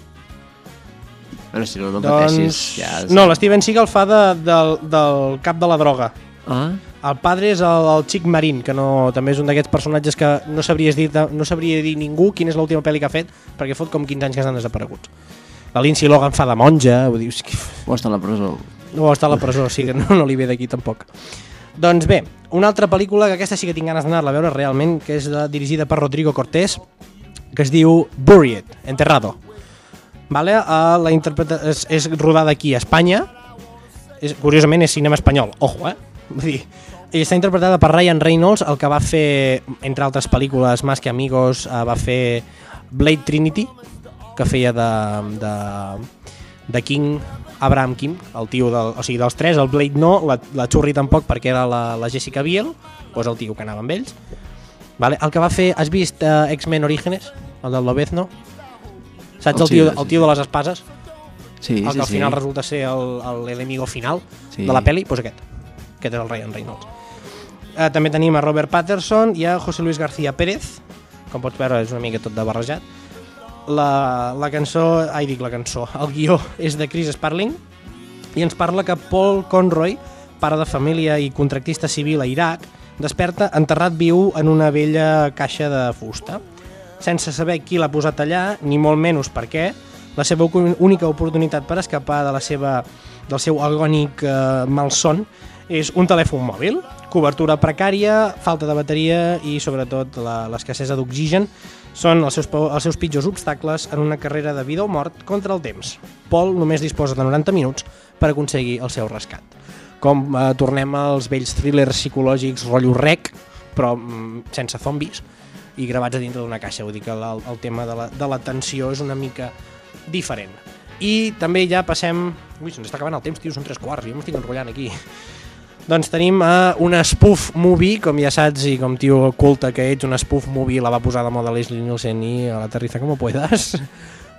Bueno, si no, no Doncs... pateixis. Ja és... No, l'Steven Seagal fa de, del, del cap de la droga. Ah? El padre és el, el Chick Marín, que no, també és un d'aquests personatges que no sabries dir, no sabria dir ningú quina és l'última pel·li que ha fet, perquè fot com quinze anys que estan desapareguts. La Lindsay Lohan fa de monja, ho dius... O està a la presó. O està a la presó, sí que no, no li ve d'aquí tampoc. Doncs bé, una altra pel·lícula, que aquesta sí que tinc ganes d'anar-la a veure realment, que és de, dirigida per Rodrigo Cortés, que es diu Buried, Enterrado. Vale? Uh, la interpreta és, és rodada aquí a Espanya, és, curiosament és cinema espanyol, ojo, eh? Vull dir, i està interpretada per Ryan Reynolds, el que va fer, entre altres pel·lícules, Más que Amigos, uh, va fer Blade Trinity, que feia de, de, de King, Abraham Kim, el tio del, o sigui, dels tres, el Blade no, la, la Churri tampoc perquè era la, la Jessica Biel, doncs el tio que anava amb ells. Vale? El que va fer, has vist uh, X-Men Orígenes, el del Lobezno? Saps el, el tio, el tio de les espases? Sí, el que sí, al final sí. resulta ser l'enemigo final Sí. de la pel·li, doncs aquest. Aquest és el Ryan Reynolds. Eh, també tenim a Robert Patterson i a José Luis García Pérez. Com pots veure, és una mica tot de barrejat. La, la cançó, ai dic la cançó, el guió és de Chris Sparling i ens parla que Paul Conroy, pare de família i contractista civil a Iraq, desperta enterrat viu en una vella caixa de fusta. Sense saber qui l'ha posat allà, ni molt menys per què, la seva única oportunitat per escapar de la seva, del seu agònic eh, malson és un telèfon mòbil, cobertura precària, falta de bateria i sobretot l'escassesa d'oxigen són els seus, els seus pitjors obstacles en una carrera de vida o mort contra el temps. Paul només disposa de noranta minuts per aconseguir el seu rescat. Com eh, tornem als vells thrillers psicològics rotllo rec, però mm, sense zombis, i gravats a dintre d'una caixa, vull dir que el, el tema de la, de la tensió és una mica diferent. I també ja passem... Ui, se'ns està acabant el temps, tio, són tres quarts, jo m'estic enrotllant aquí. Doncs tenim uh, una spoof movie, com ja saps, i com tio culte que ets, una spoof movie la va posar de moda Leslie Nielsen i a la Terriza como puedas.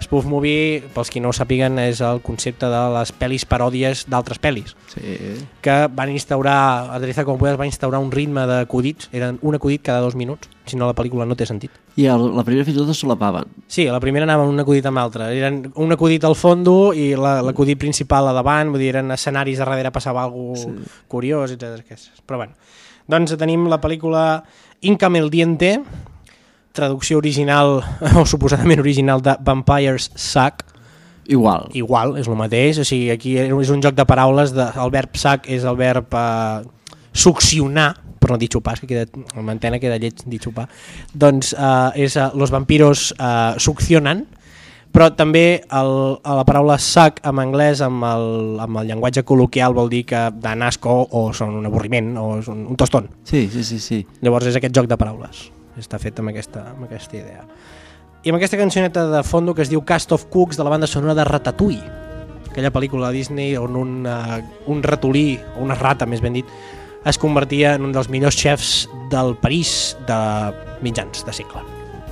Spoof movie, pels qui no ho sàpiguen, és el concepte de les pel·lis paròdies d'altres pel·lis, Sí. que van instaurar, Aterriza como puedas va instaurar un ritme d'acudits, eren un acudit cada dos minuts, si no la pel·lícula no té sentit. I el, la primera fins i tot es solapaven. Sí, a la primera anaven un acudit amb l'altre, eren un acudit al fondo i la, l'acudit principal a davant, vull dir, eren escenaris a darrere, passava alguna cosa sí. curiós, etcètera. Però bueno, doncs tenim la pel·lícula Incame el Diente, traducció original, o suposadament original, de Vampires Suck. Igual. Igual, és el mateix, o sigui, aquí és un joc de paraules, de, el verb suck és el verb eh, succionar, per no dir xupar, que queda, en l'antena queda lleig dir xupar, doncs eh, és eh, los vampiros eh, succionan, però també el, la paraula suck en anglès amb el, amb el llenguatge col·loquial vol dir que dan asco o són un avorriment o és un, un tostón. Sí, sí, sí, sí. Llavors és aquest joc de paraules, està fet amb aquesta, amb aquesta idea. I amb aquesta cançoneta de fondo que es diu Cast of Cooks, de la banda sonora de Ratatouille, aquella pel·lícula de Disney on un, uh, un ratolí, o una rata més ben dit, es convertia en un dels millors chefs del París de mitjans de segle.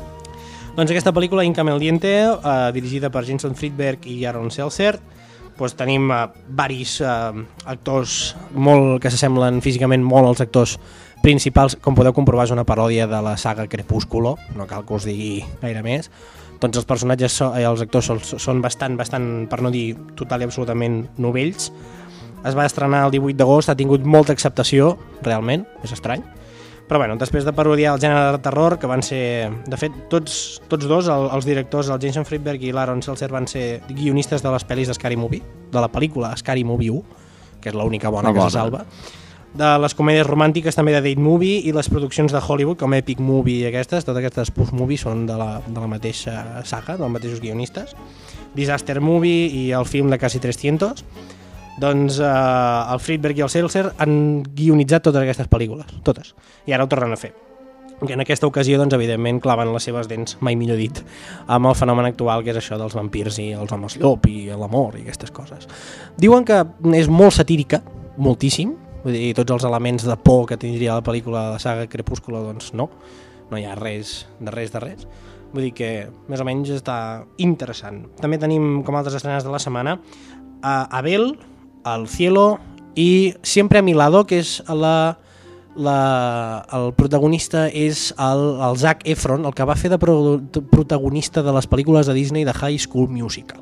Doncs aquesta pel·lícula, Incame el Diente, uh, dirigida per Jason Friedberg i Aaron Seltzer, doncs tenim uh, varis uh, actors molt, que s'assemblen físicament molt als actors principals. Com podeu comprovar, és una paròdia de la saga Crepúsculo, no cal que us digui gaire més. Doncs els personatges, so, eh, els actors són, són bastant, bastant, per no dir total i absolutament novells. Es va estrenar el divuit d'agost, ha tingut molta acceptació, realment, és estrany. Però bueno, després de parodiar el gènere de terror, que van ser, de fet, tots, tots dos, el, els directors, el Jason Friedberg i l'Aaron Seltzer, van ser guionistes de les pel·lis de Scary Movie, de la pel·lícula Scary Movie u, que és l'única bona, bona que se salva, de les comèdies romàntiques també de Date Movie i les produccions de Hollywood com Epic Movie i aquestes, totes aquestes Spoof Movie són de la, de la mateixa saga, dels mateixos guionistes. Disaster Movie i el film de Casi trescientos. Doncs eh, el Friedberg i el Seltzer han guionitzat totes aquestes pel·lícules, totes, i ara ho tornen a fer. Que en aquesta ocasió, doncs, evidentment, claven les seves dents, mai millor dit, amb el fenomen actual, que és això dels vampirs i els homes llop i l'amor i aquestes coses. Diuen que és molt satírica, moltíssim, vull dir, tots els elements de por que tindria la pel·lícula de la saga Crepúsculo, doncs no, no hi ha res de res de res. Vull dir que més o menys està interessant. També tenim, com altres estrenes de la setmana, a Abel, El Cielo i Siempre a mi lado, que és la, la, el protagonista és el, el Zac Efron, el que va fer de pro, protagonista de les pel·lícules de Disney de High School Musical.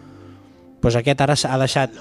Pues aquest ara s'ha deixat...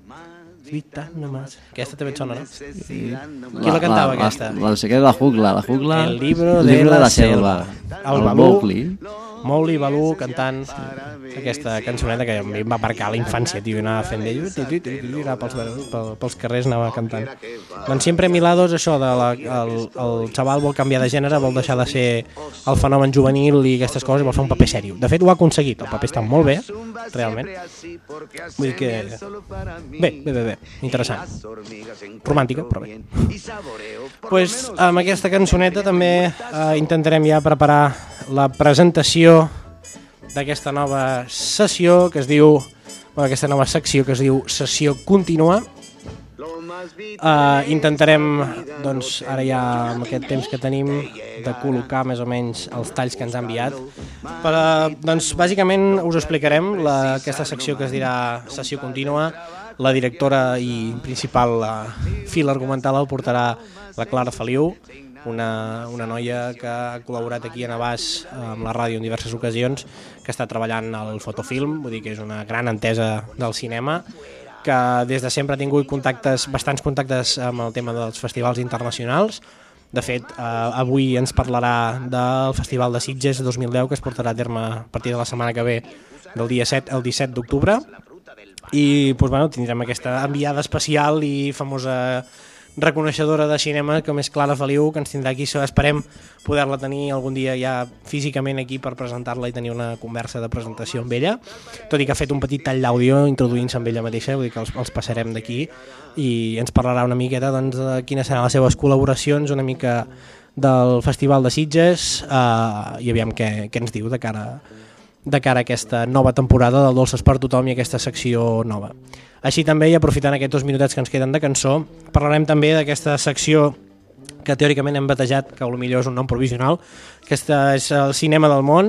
Aquesta també et sona, no? Sí. Qui la cantava, la, aquesta? La, la, la, la jungla, la jungla... El libro de, libro de la, la selva. selva. El, el Balú, Mowgli. Mowgli, Balú, cantant aquesta cançoneta que a mi em va marcar a la infància, tio, anava fent d'ell, anava pels, pels carrers, anava cantant. Doncs Siempre a mi lado és això, de la, el, el xaval vol canviar de gènere, vol deixar de ser el fenomen juvenil i aquestes coses i vol fer un paper sèrio. De fet, ho ha aconseguit, el paper està molt bé, realment. Vull dir que... Bé, bé, bé, bé, interessant. Romàntica, però bé. Pues, amb aquesta cançoneta també eh, intentarem ja preparar la presentació d'aquesta nova sessió que es diu, bueno, aquesta nova secció que es diu Sessió Contínua. Uh, intentarem, doncs, ara ja amb aquest temps que tenim, de col·locar més o menys els talls que ens ha enviat. Però, doncs, bàsicament us explicarem la, aquesta secció que es dirà Sessió Contínua. La directora i principal la fil argumental el portarà la Clara Feliu, una, una noia que ha col·laborat aquí a Navàs amb la ràdio en diverses ocasions, que està treballant al fotofilm, vull dir que és una gran entesa del cinema, que des de sempre ha tingut contactes, bastants contactes amb el tema dels festivals internacionals. De fet, eh, avui ens parlarà del Festival de Sitges dos mil deu, que es portarà a terme a partir de la setmana que ve, del dia set al disset d'octubre. I doncs, bueno, tindrem aquesta enviada especial i famosa reconeixedora de cinema com és Clara Feliu, que ens tindrà aquí. Esperem poder-la tenir algun dia ja físicament aquí per presentar-la i tenir una conversa de presentació amb ella, tot i que ha fet un petit tall d'àudio introduint-se amb ella mateixa, vull dir que els, els passarem d'aquí i ens parlarà una miqueta, doncs, de quines seran les seves col·laboracions, una mica del Festival de Sitges, eh, i aviam què, què ens diu de cara de cara a aquesta nova temporada del Dolces per Tothom i aquesta secció nova. Així també, i aprofitant aquests dos minutets que ens queden de cançó, parlarem també d'aquesta secció que teòricament hem batejat, que potser és un nom provisional, aquesta és el Cinema del Món,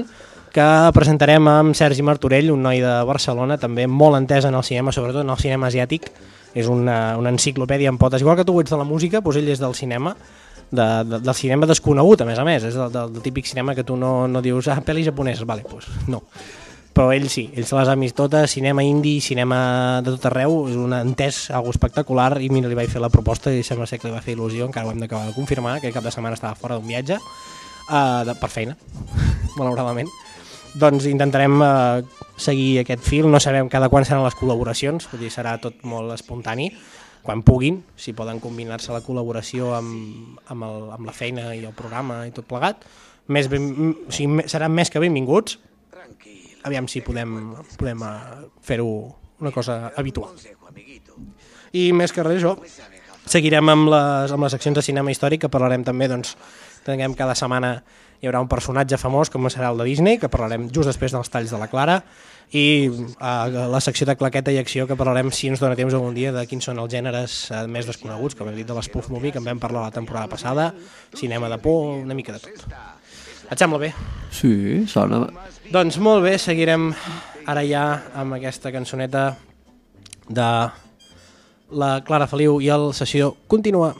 que presentarem amb Sergi Martorell, un noi de Barcelona, també molt entès en el cinema, sobretot en el cinema asiàtic. És una, una enciclopèdia en potes. Igual que tu ets de la música, doncs ell és del cinema, de, de, del cinema desconegut, a més a més. És del, del, del típic cinema que tu no, no dius, ah, pel·lis japoneses, vale, doncs no. Però ell sí, ell se les ha vist totes, cinema indi, cinema de tot arreu, és un entès, algo espectacular, i mira, li vaig fer la proposta i sembla ser que li va fer il·lusió, encara ho hem d'acabar de confirmar, que cap de setmana estava fora d'un viatge, uh, de, per feina, malauradament. Doncs intentarem uh, seguir aquest fil, no sabem cada quan seran les col·laboracions, vull dir, serà tot molt espontani, quan puguin, si poden combinar-se la col·laboració amb, amb, el, amb la feina i el programa i tot plegat, més ben, o sigui, seran més que benvinguts. Aviam si podem, podem fer-ho una cosa habitual. I més que res, això, seguirem amb les, amb les seccions de cinema històric, que parlarem també, doncs, tinguem cada setmana hi haurà un personatge famós, com serà el de Disney, que parlarem just després dels talls de la Clara, i a la secció de claqueta i acció, que parlarem, si ens dona temps algun dia, de quins són els gèneres més desconeguts, com hem dit de l'Spoof Movie, que en vam parlar la temporada passada, cinema de por, una mica de tot. Et sembla bé? Sí, sona. Doncs molt bé, seguirem ara ja amb aquesta cançoneta de la Clara Feliu i el Sessió continua.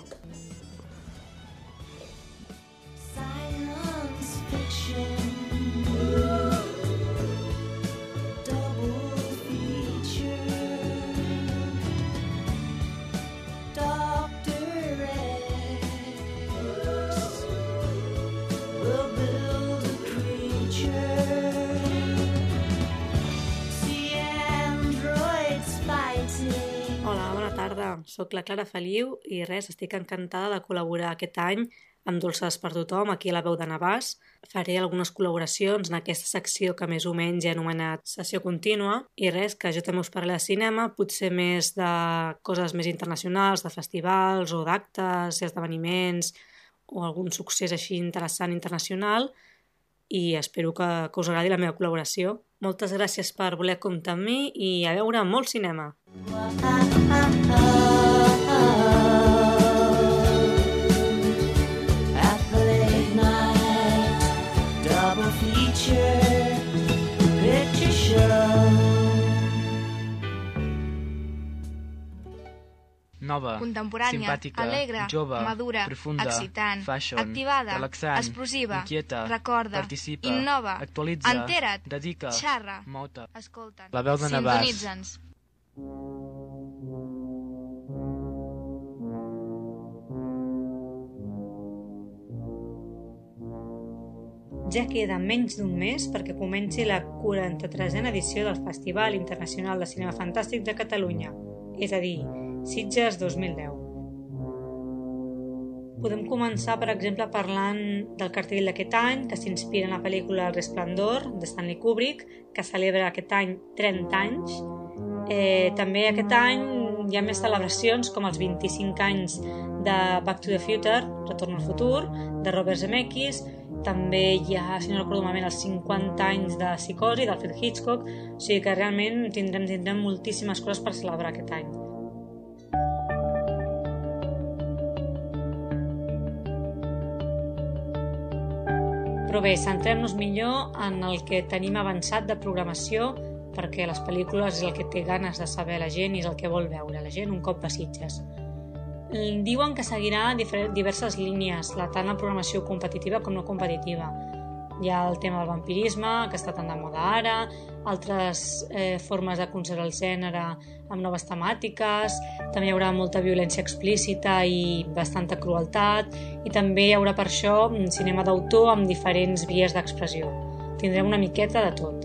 Soc la Clara Feliu i res, estic encantada de col·laborar aquest any amb Dolces per tothom, aquí a la Veu de Navàs. Faré algunes col·laboracions en aquesta secció que més o menys he anomenat Sessió Contínua i res, que jo també us parlaré de cinema, potser més de coses més internacionals, de festivals o d'actes i esdeveniments o algun succés així interessant internacional i espero que, que us agradi la meva col·laboració. Moltes gràcies per voler comptar amb mi i a veure molt cinema. Nova, contemporània, simpàtica, alegre, jove, madura, profunda, excitant, fashion, activada, relaxant, explosiva, inquieta, recorda, participa, innova, actualitza, entera't, dedica, xarra, mota. escolta'ns, La Veu de Navàs. sintonitza'ns. Ja queda menys d'un mes perquè comenci la quaranta-tresena edició del Festival Internacional de Cinema Fantàstic de Catalunya, és a dir, Sitges dos mil deu. Podem començar, per exemple, parlant del cartell d'aquest any, que s'inspira en la pel·lícula El Resplendor, de Stanley Kubrick, que celebra aquest any trenta anys. Eh, també aquest any hi ha més celebracions, com els vint-i-cinc anys de Back to the Future, Retorn al futur, de Robert Zemeckis. També hi ha, si no recordo malament, els cinquanta anys de Psicosi, d'Alfred Hitchcock. O sigui que realment tindrem, tindrem moltíssimes coses per celebrar aquest any. Però bé, centrem-nos millor en el que tenim avançat de programació, perquè les pel·lícules és el que té ganes de saber la gent i és el que vol veure la gent un cop a Sitges. Diuen que seguirà diverses línies, tant la programació competitiva com no competitiva. Hi ha el tema del vampirisme, que està tan de moda ara, altres eh, formes de concebre el gènere amb noves temàtiques, també hi haurà molta violència explícita i bastanta crueltat, i també hi haurà per això cinema d'autor amb diferents vies d'expressió. Tindrem una miqueta de tot.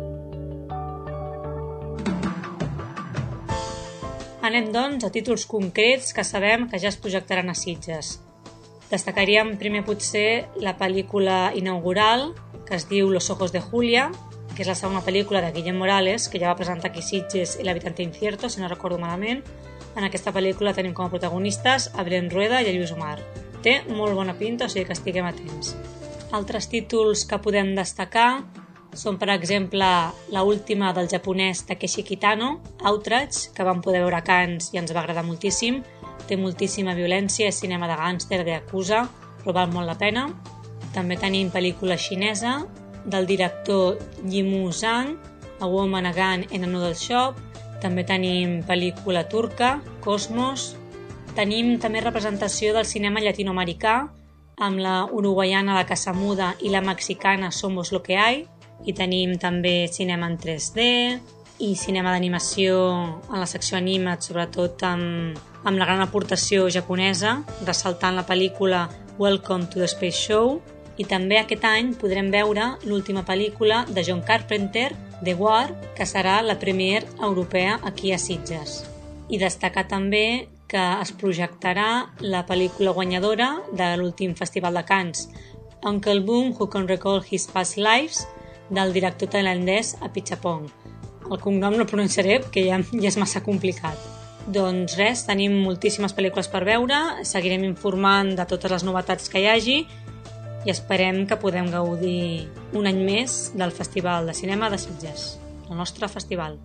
Anem, doncs, a títols concrets que sabem que ja es projectaran a Sitges. Destacaríem primer potser la pel·lícula inaugural, que es diu Los ojos de Julia, que és la segona pel·lícula de Guillem Morales, que ja va presentar aquí Sitges i l'habitante incierto, si no recordo malament. En aquesta pel·lícula tenim com a protagonistes a Belén Rueda i a Lluís Omar. Té molt bona pinta, o sigui que estiguem atents. Altres títols que podem destacar són, per exemple, la última del japonès Takeshi Kitano, Outrage, que vam poder veure a Cannes i ens va agradar moltíssim. Té moltíssima violència, és cinema de gàngster, de yakuza, però val molt la pena. També tenim pel·lícula xinesa, del director Yimou Zhang, A Woman Again in a Noodle Shop. També tenim pel·lícula turca, Cosmos. Tenim també representació del cinema llatinoamericà, amb la uruguaiana La Casa Muda i la mexicana Somos lo que hay. I tenim també cinema en tres D i cinema d'animació en la secció Animat, sobretot amb, amb la gran aportació japonesa, ressaltant la pel·lícula Welcome to the Space Show. I també aquest any podrem veure l'última pel·lícula de John Carpenter, The War, que serà la premier europea aquí a Sitges. I destacar també que es projectarà la pel·lícula guanyadora de l'últim Festival de Cannes, Uncle Boom Who Can Recall His Past Lives, del director tailandès Apichatpong. El cognom no el pronunciaré perquè ja, ja és massa complicat. Doncs res, tenim moltíssimes pel·lícules per veure, seguirem informant de totes les novetats que hi hagi i esperem que podem gaudir un any més del Festival de Cinema de Sitges, el nostre festival.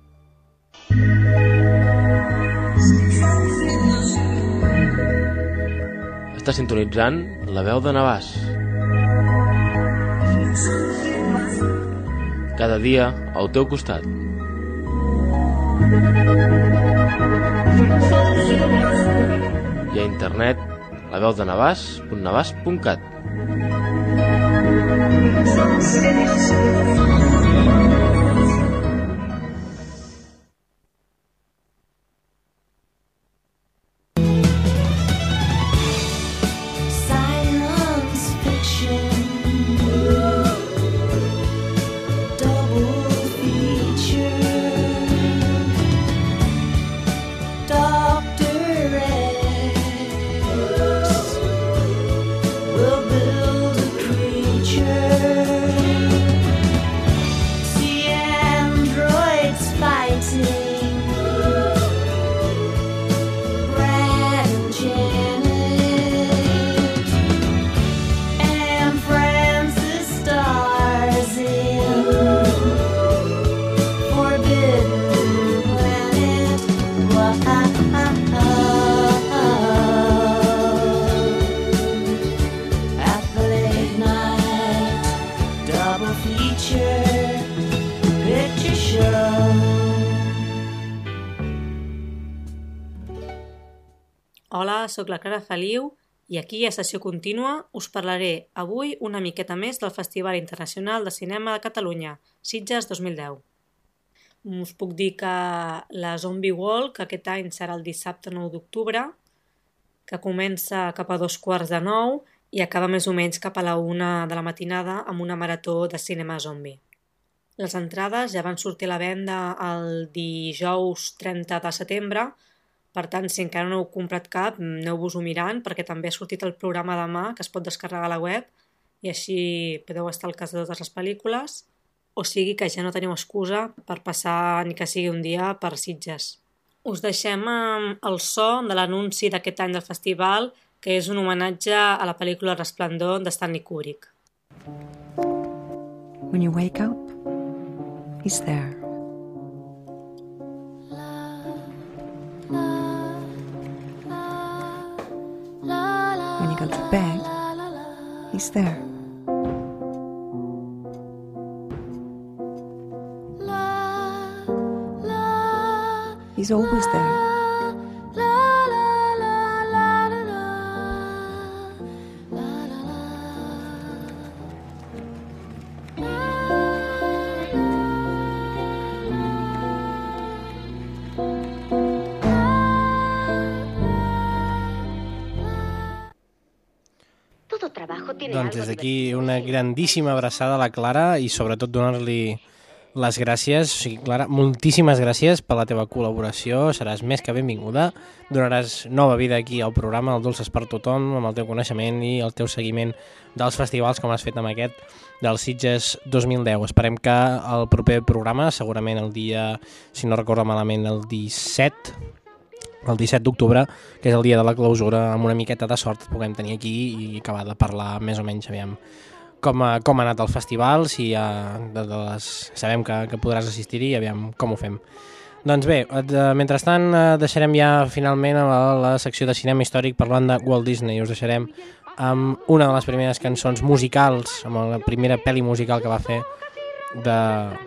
Està sintonitzant La Veu de Navàs. Cada dia al teu costat. I a internet la veu de navàs punt navàs punt cat. Hola, sóc la Clara Feliu i aquí a Sessió Contínua us parlaré avui una miqueta més del Festival Internacional de Cinema de Catalunya, Sitges dos mil deu. Us puc dir que la Zombie Walk, que aquest any serà el dissabte nou d'octubre, que comença cap a dos quarts de nou i acaba més o menys cap a la una de la matinada amb una marató de cinema zombi. Les entrades ja van sortir a la venda el dijous trenta de setembre. Per tant, si encara no heu comprat cap, aneu-vos-ho mirant, perquè també ha sortit el programa demà, que es pot descarregar a la web, i així podeu estar al cas de totes les pel·lícules, o sigui que ja no teniu excusa per passar ni que sigui un dia per Sitges. Us deixem amb el so de l'anunci d'aquest any del festival, que és un homenatge a la pel·lícula Resplendor de Stanley Kubrick. When you wake up, he's there. When you go to bed, he's there. He's always there. Doncs des d'aquí una grandíssima abraçada a la Clara i sobretot donar-li les gràcies. O sigui, Clara, moltíssimes gràcies per la teva col·laboració, seràs més que benvinguda, donaràs nova vida aquí al programa, el Dolces per Tothom, amb el teu coneixement i el teu seguiment dels festivals com has fet amb aquest del Sitges dos mil deu. Esperem que el proper programa, segurament el dia, si no recordo malament, el disset, el disset d'octubre, que és el dia de la clausura, amb una miqueta de sort puguem tenir aquí i acabar de parlar més o menys, aviam, com ha, com ha anat el festival, si ha, de, de les, sabem que, que podràs assistir-hi i aviam com ho fem. Doncs bé, de, mentrestant deixarem ja finalment a la secció de cinema històric parlant de Walt Disney. Us deixarem amb una de les primeres cançons musicals, amb la primera pel·li musical que va fer de,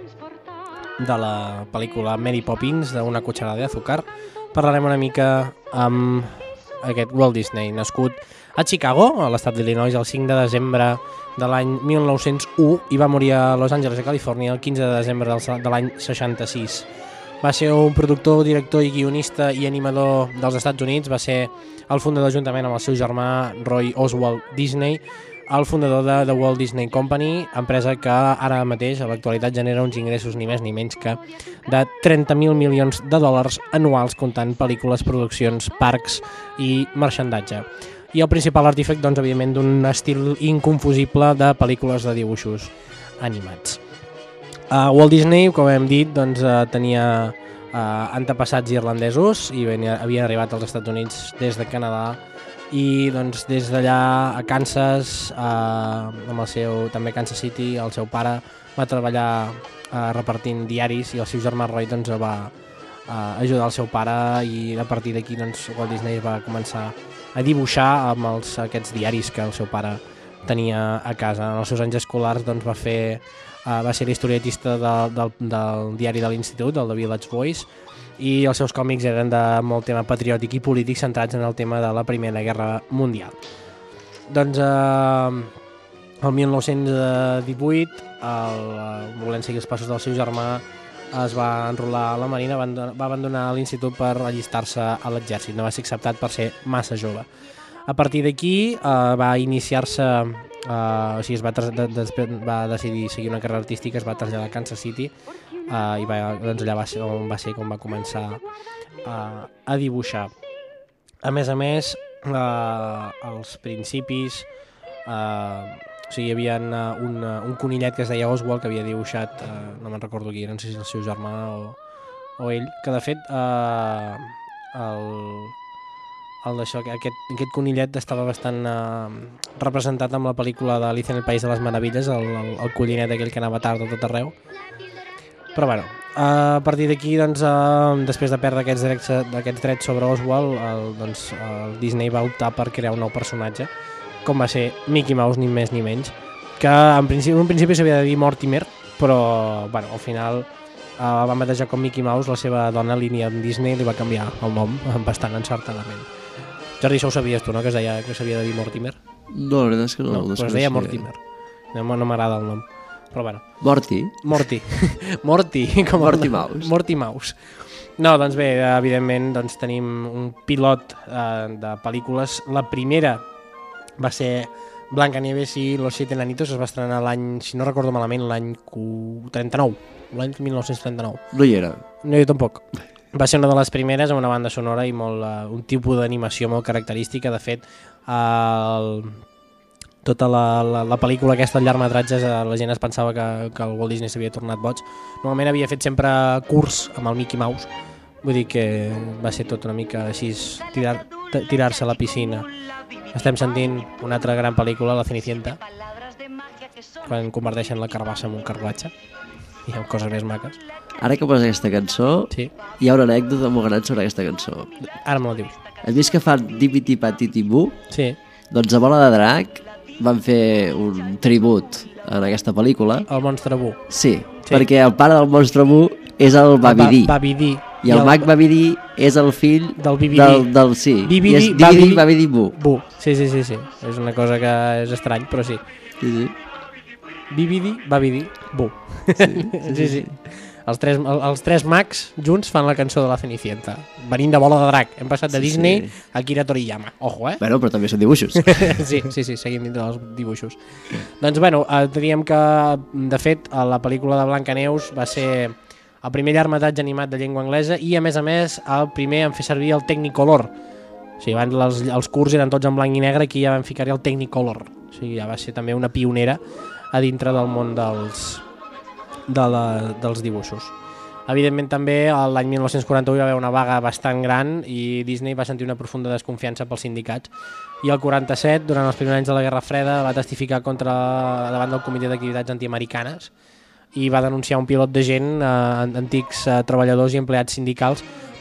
de la pel·lícula Mary Poppins, d'Una cucharada de azúcar. Parlarem una mica amb aquest Walt Disney, nascut a Chicago, a l'estat d'Illinois, el cinc de desembre de l'any mil nou-cents u i va morir a Los Angeles, a Califòrnia, el quinze de desembre de l'any seixanta-sis. Va ser un productor, director i guionista i animador dels Estats Units. Va ser el fundador, juntament amb el seu germà Roy Oswald Disney, el fundador de The Walt Disney Company, empresa que ara mateix, a l'actualitat, genera uns ingressos ni més ni menys que de trenta mil milions de dòlars anuals, comptant pel·lícules, produccions, parcs i marxandatge. I el principal artífex, doncs, evidentment, d'un estil inconfusible de pel·lícules de dibuixos animats. Uh, Walt Disney, com hem dit, doncs, uh, tenia uh, antepassats irlandesos i venia, havien arribat als Estats Units des de Canadà i doncs, des d'allà a Kansas, uh, amb el seu, també Kansas City, el seu pare va treballar uh, repartint diaris i el seu germà Roy doncs, va uh, ajudar el seu pare i a partir d'aquí doncs, Walt Disney va començar a dibuixar amb els, aquests diaris que el seu pare tenia a casa. En els seus anys escolars doncs, va fer uh, va ser l'historietista de, del, del diari de l'institut, del The Village Voice, i els seus còmics eren de molt tema patriòtic i polític centrats en el tema de la Primera Guerra Mundial. Doncs eh, el mil nou-cents divuit, el, volent seguir els passos del seu germà, es va enrolar a la Marina, va abandonar l'institut per allistar-se a l'exèrcit. No va ser acceptat per ser massa jove. A partir d'aquí eh, va iniciar-se, eh, o sigui, es va, de, de, va decidir seguir una carrera artística, es va traslladar a Kansas City eh, i va, doncs allà va ser, on va ser com va començar eh, a dibuixar. A més a més, eh, als principis, eh, o sigui, hi havia un, un conillet que es deia Oswald, que havia dibuixat, eh, no me'n recordo qui era, no sé si el seu germà o, o ell, que de fet eh, el, el d'això, aquest, aquest conillet estava bastant eh, representat amb la pel·lícula d'Alicia en el País de les Meravilles, el, el, el collinet aquell que anava tard a tot arreu. Però bueno, a partir d'aquí, doncs, eh, després de perdre aquests drets, aquests drets sobre Oswald, el, doncs, el Disney va optar per crear un nou personatge, com va ser Mickey Mouse, ni més ni menys, que en principi, en un principi s'havia de dir Mortimer, però bueno, al final eh, va batejar com Mickey Mouse, la seva dona Línia Disney li va canviar el nom bastant encertadament. Jordi, això ho sabies tu, no?, que s'havia de dir Mortimer? No, la veritat és que no. No, doncs es deia Mortimer. No, no m'agrada el nom. Però bueno. Morty? Morty. Morty. Com Morty Mouse. Morty Mouse. No, doncs bé, evidentment doncs tenim un pilot eh, de pel·lícules. La primera va ser Blancanieves i los siete enanitos, es va estrenar l'any, si no recordo malament, l'any trenta-nou, l'any mil nou-cents trenta-nou. No hi era. No, jo tampoc. Va ser una de les primeres amb una banda sonora i molt, uh, un tipus d'animació molt característica. De fet, el, tota la, la, la pel·lícula aquesta, el llargmetratge, la gent es pensava que, que el Walt Disney s'havia tornat boig. Normalment havia fet sempre curs amb el Mickey Mouse, vull dir que va ser tot una mica així, tirar, tirar-se a la piscina. Estem sentint una altra gran pel·lícula, La Cenicienta, quan converteixen la carbassa en un carruatge i amb coses més maques. Ara que poses aquesta cançó, sí, hi ha una anècdota molt gran sobre aquesta cançó. Ara me la dius. Has vist que fan Dipiti Patiti Bu? Sí. Doncs a Bola de Drac van fer un tribut en aquesta pel·lícula. El monstre Bu. Sí, sí, perquè el pare del monstre Bu és el Babidi. Ba Babidi. I el, el mag Babidi és el fill del Bibidi. Del, del, sí, Bibidi, és Dibidi, Babidi, Bu. Bu, sí, sí, sí, sí. És una cosa que és estrany, però sí. Sí, sí. Bibidi, Babidi, Bu. Sí, sí, sí, sí. sí. Els, tres, els tres mags junts fan la cançó de La Cenicienta. Venint de Bola de Drac. Hem passat de sí, Disney sí. a Akira Toriyama. Ojo, eh? Bueno, però també són dibuixos. sí, sí, sí, seguim dintre dels dibuixos. Doncs, bueno, eh, diríem que, de fet, la pel·lícula de Blancaneus va ser el primer llargmetratge animat de llengua anglesa i, a més a més, el primer en fer servir el Technicolor. O sigui, abans els, els curts eren tots en blanc i negre, aquí ja van ficar-hi el Technicolor. O sigui, ja va ser també una pionera a dintre del món dels, de la, dels dibuixos. Evidentment també l'any mil nou-cents quaranta-vuit va haver una vaga bastant gran i Disney va sentir una profunda desconfiança pels sindicats i el quaranta-set, durant els primers anys de la Guerra Freda, va testificar contra, davant del Comitè d'Activitats Antiamericanes i va denunciar un pilot de gent, eh, antics eh, treballadors i empleats sindicals,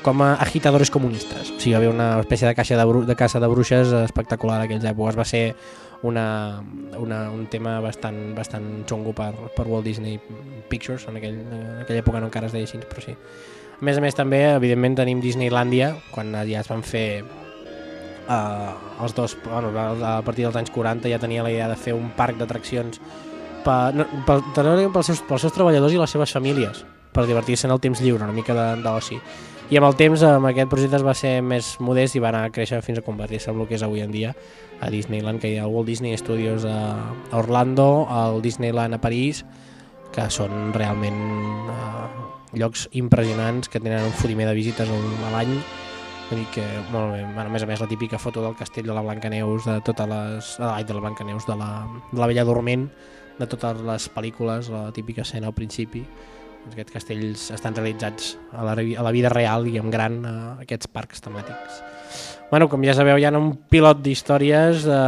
com a agitadores comunistes. O sigui, va haver una espècie de, caixa de, bru de caça de bruixes espectacular a aquelles èpoques. Va ser una, una, un tema bastant, bastant xungo per, per Walt Disney Pictures, en, aquell, en aquella època no encara es deia així, però sí. A més a més també, evidentment, tenim Disneylandia, quan ja es van fer uh, els dos, bueno, a partir dels anys quaranta ja tenia la idea de fer un parc d'atraccions per, no, per, pels, seus, pels seus treballadors i les seves famílies, per divertir-se en el temps lliure, una mica d'oci. I amb el temps, amb aquest projecte es va ser més modest i va anar a créixer fins a convertir-se en el que és avui en dia a Disneyland, que hi ha el Walt Disney Studios a Orlando, el Disneyland a París, que són realment uh, llocs impressionants, que tenen un fotimer de visites a l'any. Vull dir que, molt bé, bueno, a més a més, la típica foto del castell de la Blancaneus, de totes les... Ai, de la Blancaneus, de la, de la Bella Dorment, de totes les pel·lícules, la típica escena al principi. Aquests castells estan realitzats a la, a la vida real i en gran a aquests parcs temàtics. Bueno, com ja sabeu, hi ha un pilot d'històries de,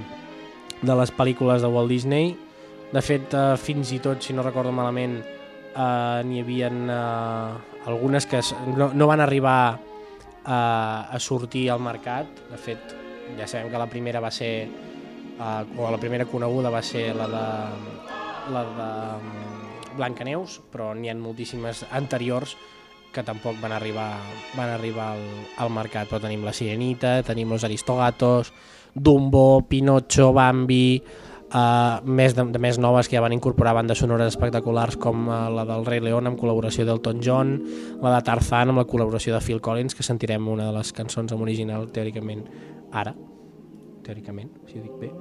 de les pel·lícules de Walt Disney. De fet, eh, fins i tot, si no recordo malament, eh, n'hi havia eh, algunes que no, no van arribar a, a sortir al mercat. De fet, ja sabem que la primera va ser, eh, o la primera coneguda va ser la de, la de Blancaneus, però n'hi ha moltíssimes anteriors que tampoc van arribar, van arribar al, al mercat. Però tenim la Sirenita, tenim los Aristogatos, Dumbo, Pinocho, Bambi, uh, més de, de més noves que ja van incorporar bandes sonores espectaculars com uh, la del Rei León amb col·laboració d'Elton John, la de Tarzan amb la col·laboració de Phil Collins, que sentirem una de les cançons en original teòricament ara, teòricament, si ho dic bé.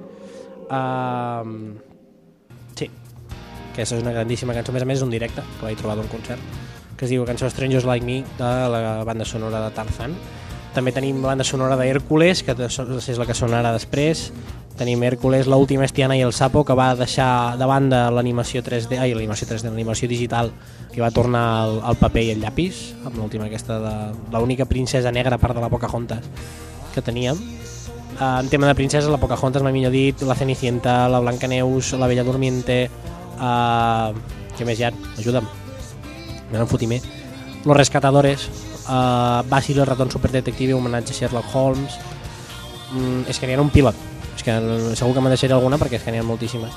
Uh, sí, aquesta és una grandíssima cançó, a més a més és un directe que vaig trobar d'un concert, que es diu Cançó Strangers Like Me, de la banda sonora de Tarzan. També tenim la banda sonora d'Hèrcules, que és la que sonarà després. Tenim Hèrcules, l'última Estiana i el Sapo, que va deixar de banda l'animació tres D, ai, l'animació tres D, l'animació digital, i va tornar al, al paper i el llapis, amb l'última aquesta de l'única princesa negra a part de la Pocahontas que teníem. Uh, en tema de princeses, la Pocahontas, m'ha millor dit, la Cenicienta, la Blancaneus, la Bella Durmiente, uh, què més hi ha? Ajuda'm. No em fotimer. Los Rescatadores, uh, Basil el ratón superdetective, homenatge a Sherlock Holmes. Mm, és que n'hi ha un pilot. És que segur que me'n deixaré alguna perquè és que n'hi ha moltíssimes.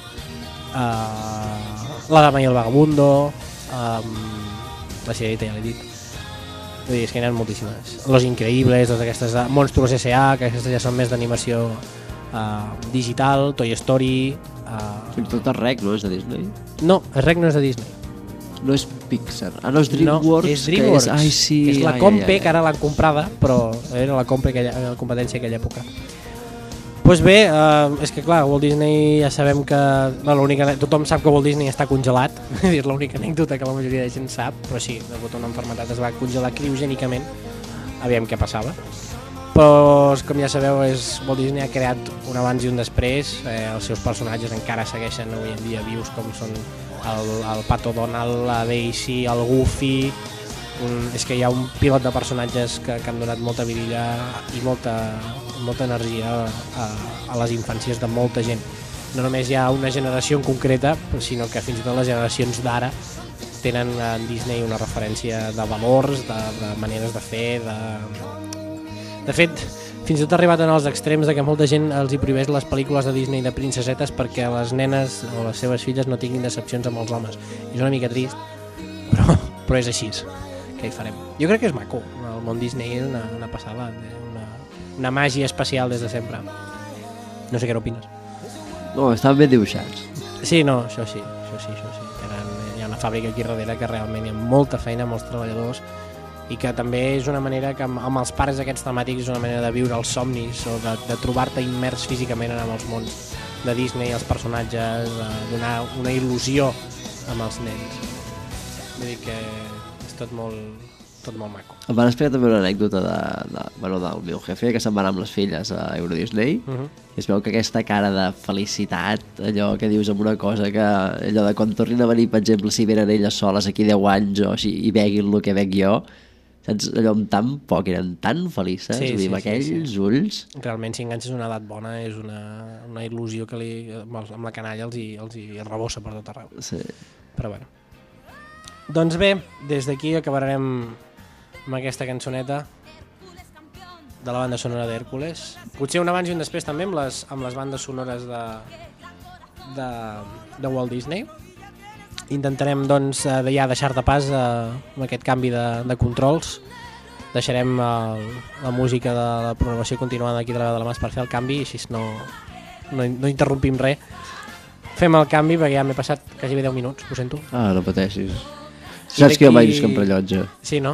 Uh, la Dama i el Vagabundo, um, la Sirenita ja l'he dit. Vull dir, és que n'hi ha moltíssimes. Los Increïbles, totes aquestes de Monstruos S A, que aquestes ja són més d'animació uh, digital, Toy Story... Uh... Fins i tot el Rec, no? És de Disney? No, el Rec no és de Disney. No és Pixar. Ah, no, és DreamWorks. No, és DreamWorks. Que és, ai, sí, és la ai, Compe, ai, ai. que ara l'han comprada, però era la Compe, aquella, la competència aquella època. Doncs pues bé, uh, és que clar, Walt Disney ja sabem que... Bueno, tothom sap que Walt Disney està congelat, és l'única anècdota que la majoria de gent sap, però sí, degut a una malaltia es va congelar criogènicament, aviam què passava. Però, com ja sabeu, és, Walt Disney ha creat un abans i un després, eh, els seus personatges encara segueixen avui en dia vius, com són el, el Pato Donald, la Daisy, el Goofy. Un, és que hi ha un pilot de personatges que, que han donat molta vidilla i molta, molta energia a, a les infàncies de molta gent. No només hi ha una generació en concreta, sinó que fins i tot les generacions d'ara tenen en Disney una referència de valors, de, de maneres de fer, de... De fet, fins i tot ha arribat en els extrems de que molta gent els hi prohibeix les pel·lícules de Disney de princesetes perquè les nenes o les seves filles no tinguin decepcions amb els homes. És una mica trist, però, però és així. Què hi farem? Jo crec que és maco. El món Disney és una, una passada, una, una màgia especial des de sempre. No sé què n'opines. No, estan ben dibuixats. Sí, no, això sí, això sí, això sí. Tenen, hi ha una fàbrica aquí darrere que realment hi ha molta feina, molts treballadors, i que també és una manera que amb, amb els pares aquests temàtics és una manera de viure els somnis o de, de trobar-te immers físicament en els mons de Disney, els personatges, de donar una il·lusió amb els nens. Vull dir que és tot molt, tot molt maco. Em van explicar també una anècdota de, de, bueno, del meu jefe, que se'n va anar amb les filles a Euro Disney, uh -huh. i es veu que aquesta cara de felicitat, allò que dius amb una cosa que allò de quan tornin a venir, per exemple, si venen elles soles aquí deu anys o així, i veguin el que veig jo, saps? Allò amb tan poc, eren tan felices, sí, sí, amb aquells sí, sí. ulls. Realment, si enganxes una edat bona, és una, una il·lusió que li, amb la canalla els hi, els hi rebossa per tot arreu. Sí. Però bueno. Doncs bé, des d'aquí acabarem amb aquesta cançoneta de la banda sonora d'Hèrcules. Potser un abans i un després també amb les, amb les bandes sonores de, de, de Walt Disney. Intentarem doncs ja deixar-te pas a, amb aquest canvi de, de controls. Deixarem el, la música de la programació continuada aquí de la veu de la Mas per fer el canvi i així no, no, no interrompim res. Fem el canvi perquè ja m'he passat quasi deu minuts, ho sento. Ah, no pateixis. Saps que jo mai visc en rellotge. Sí, no?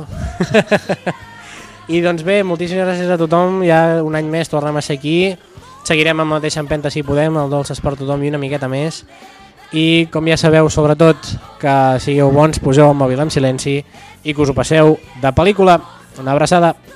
I doncs bé, moltíssimes gràcies a tothom, ja un any més tornem a ser aquí, seguirem amb la mateixa empenta si podem, el Dolces per tothom i una miqueta més, i com ja sabeu, sobretot, que sigueu bons, poseu el mòbil en silenci i que us ho passeu de pel·lícula. Una abraçada.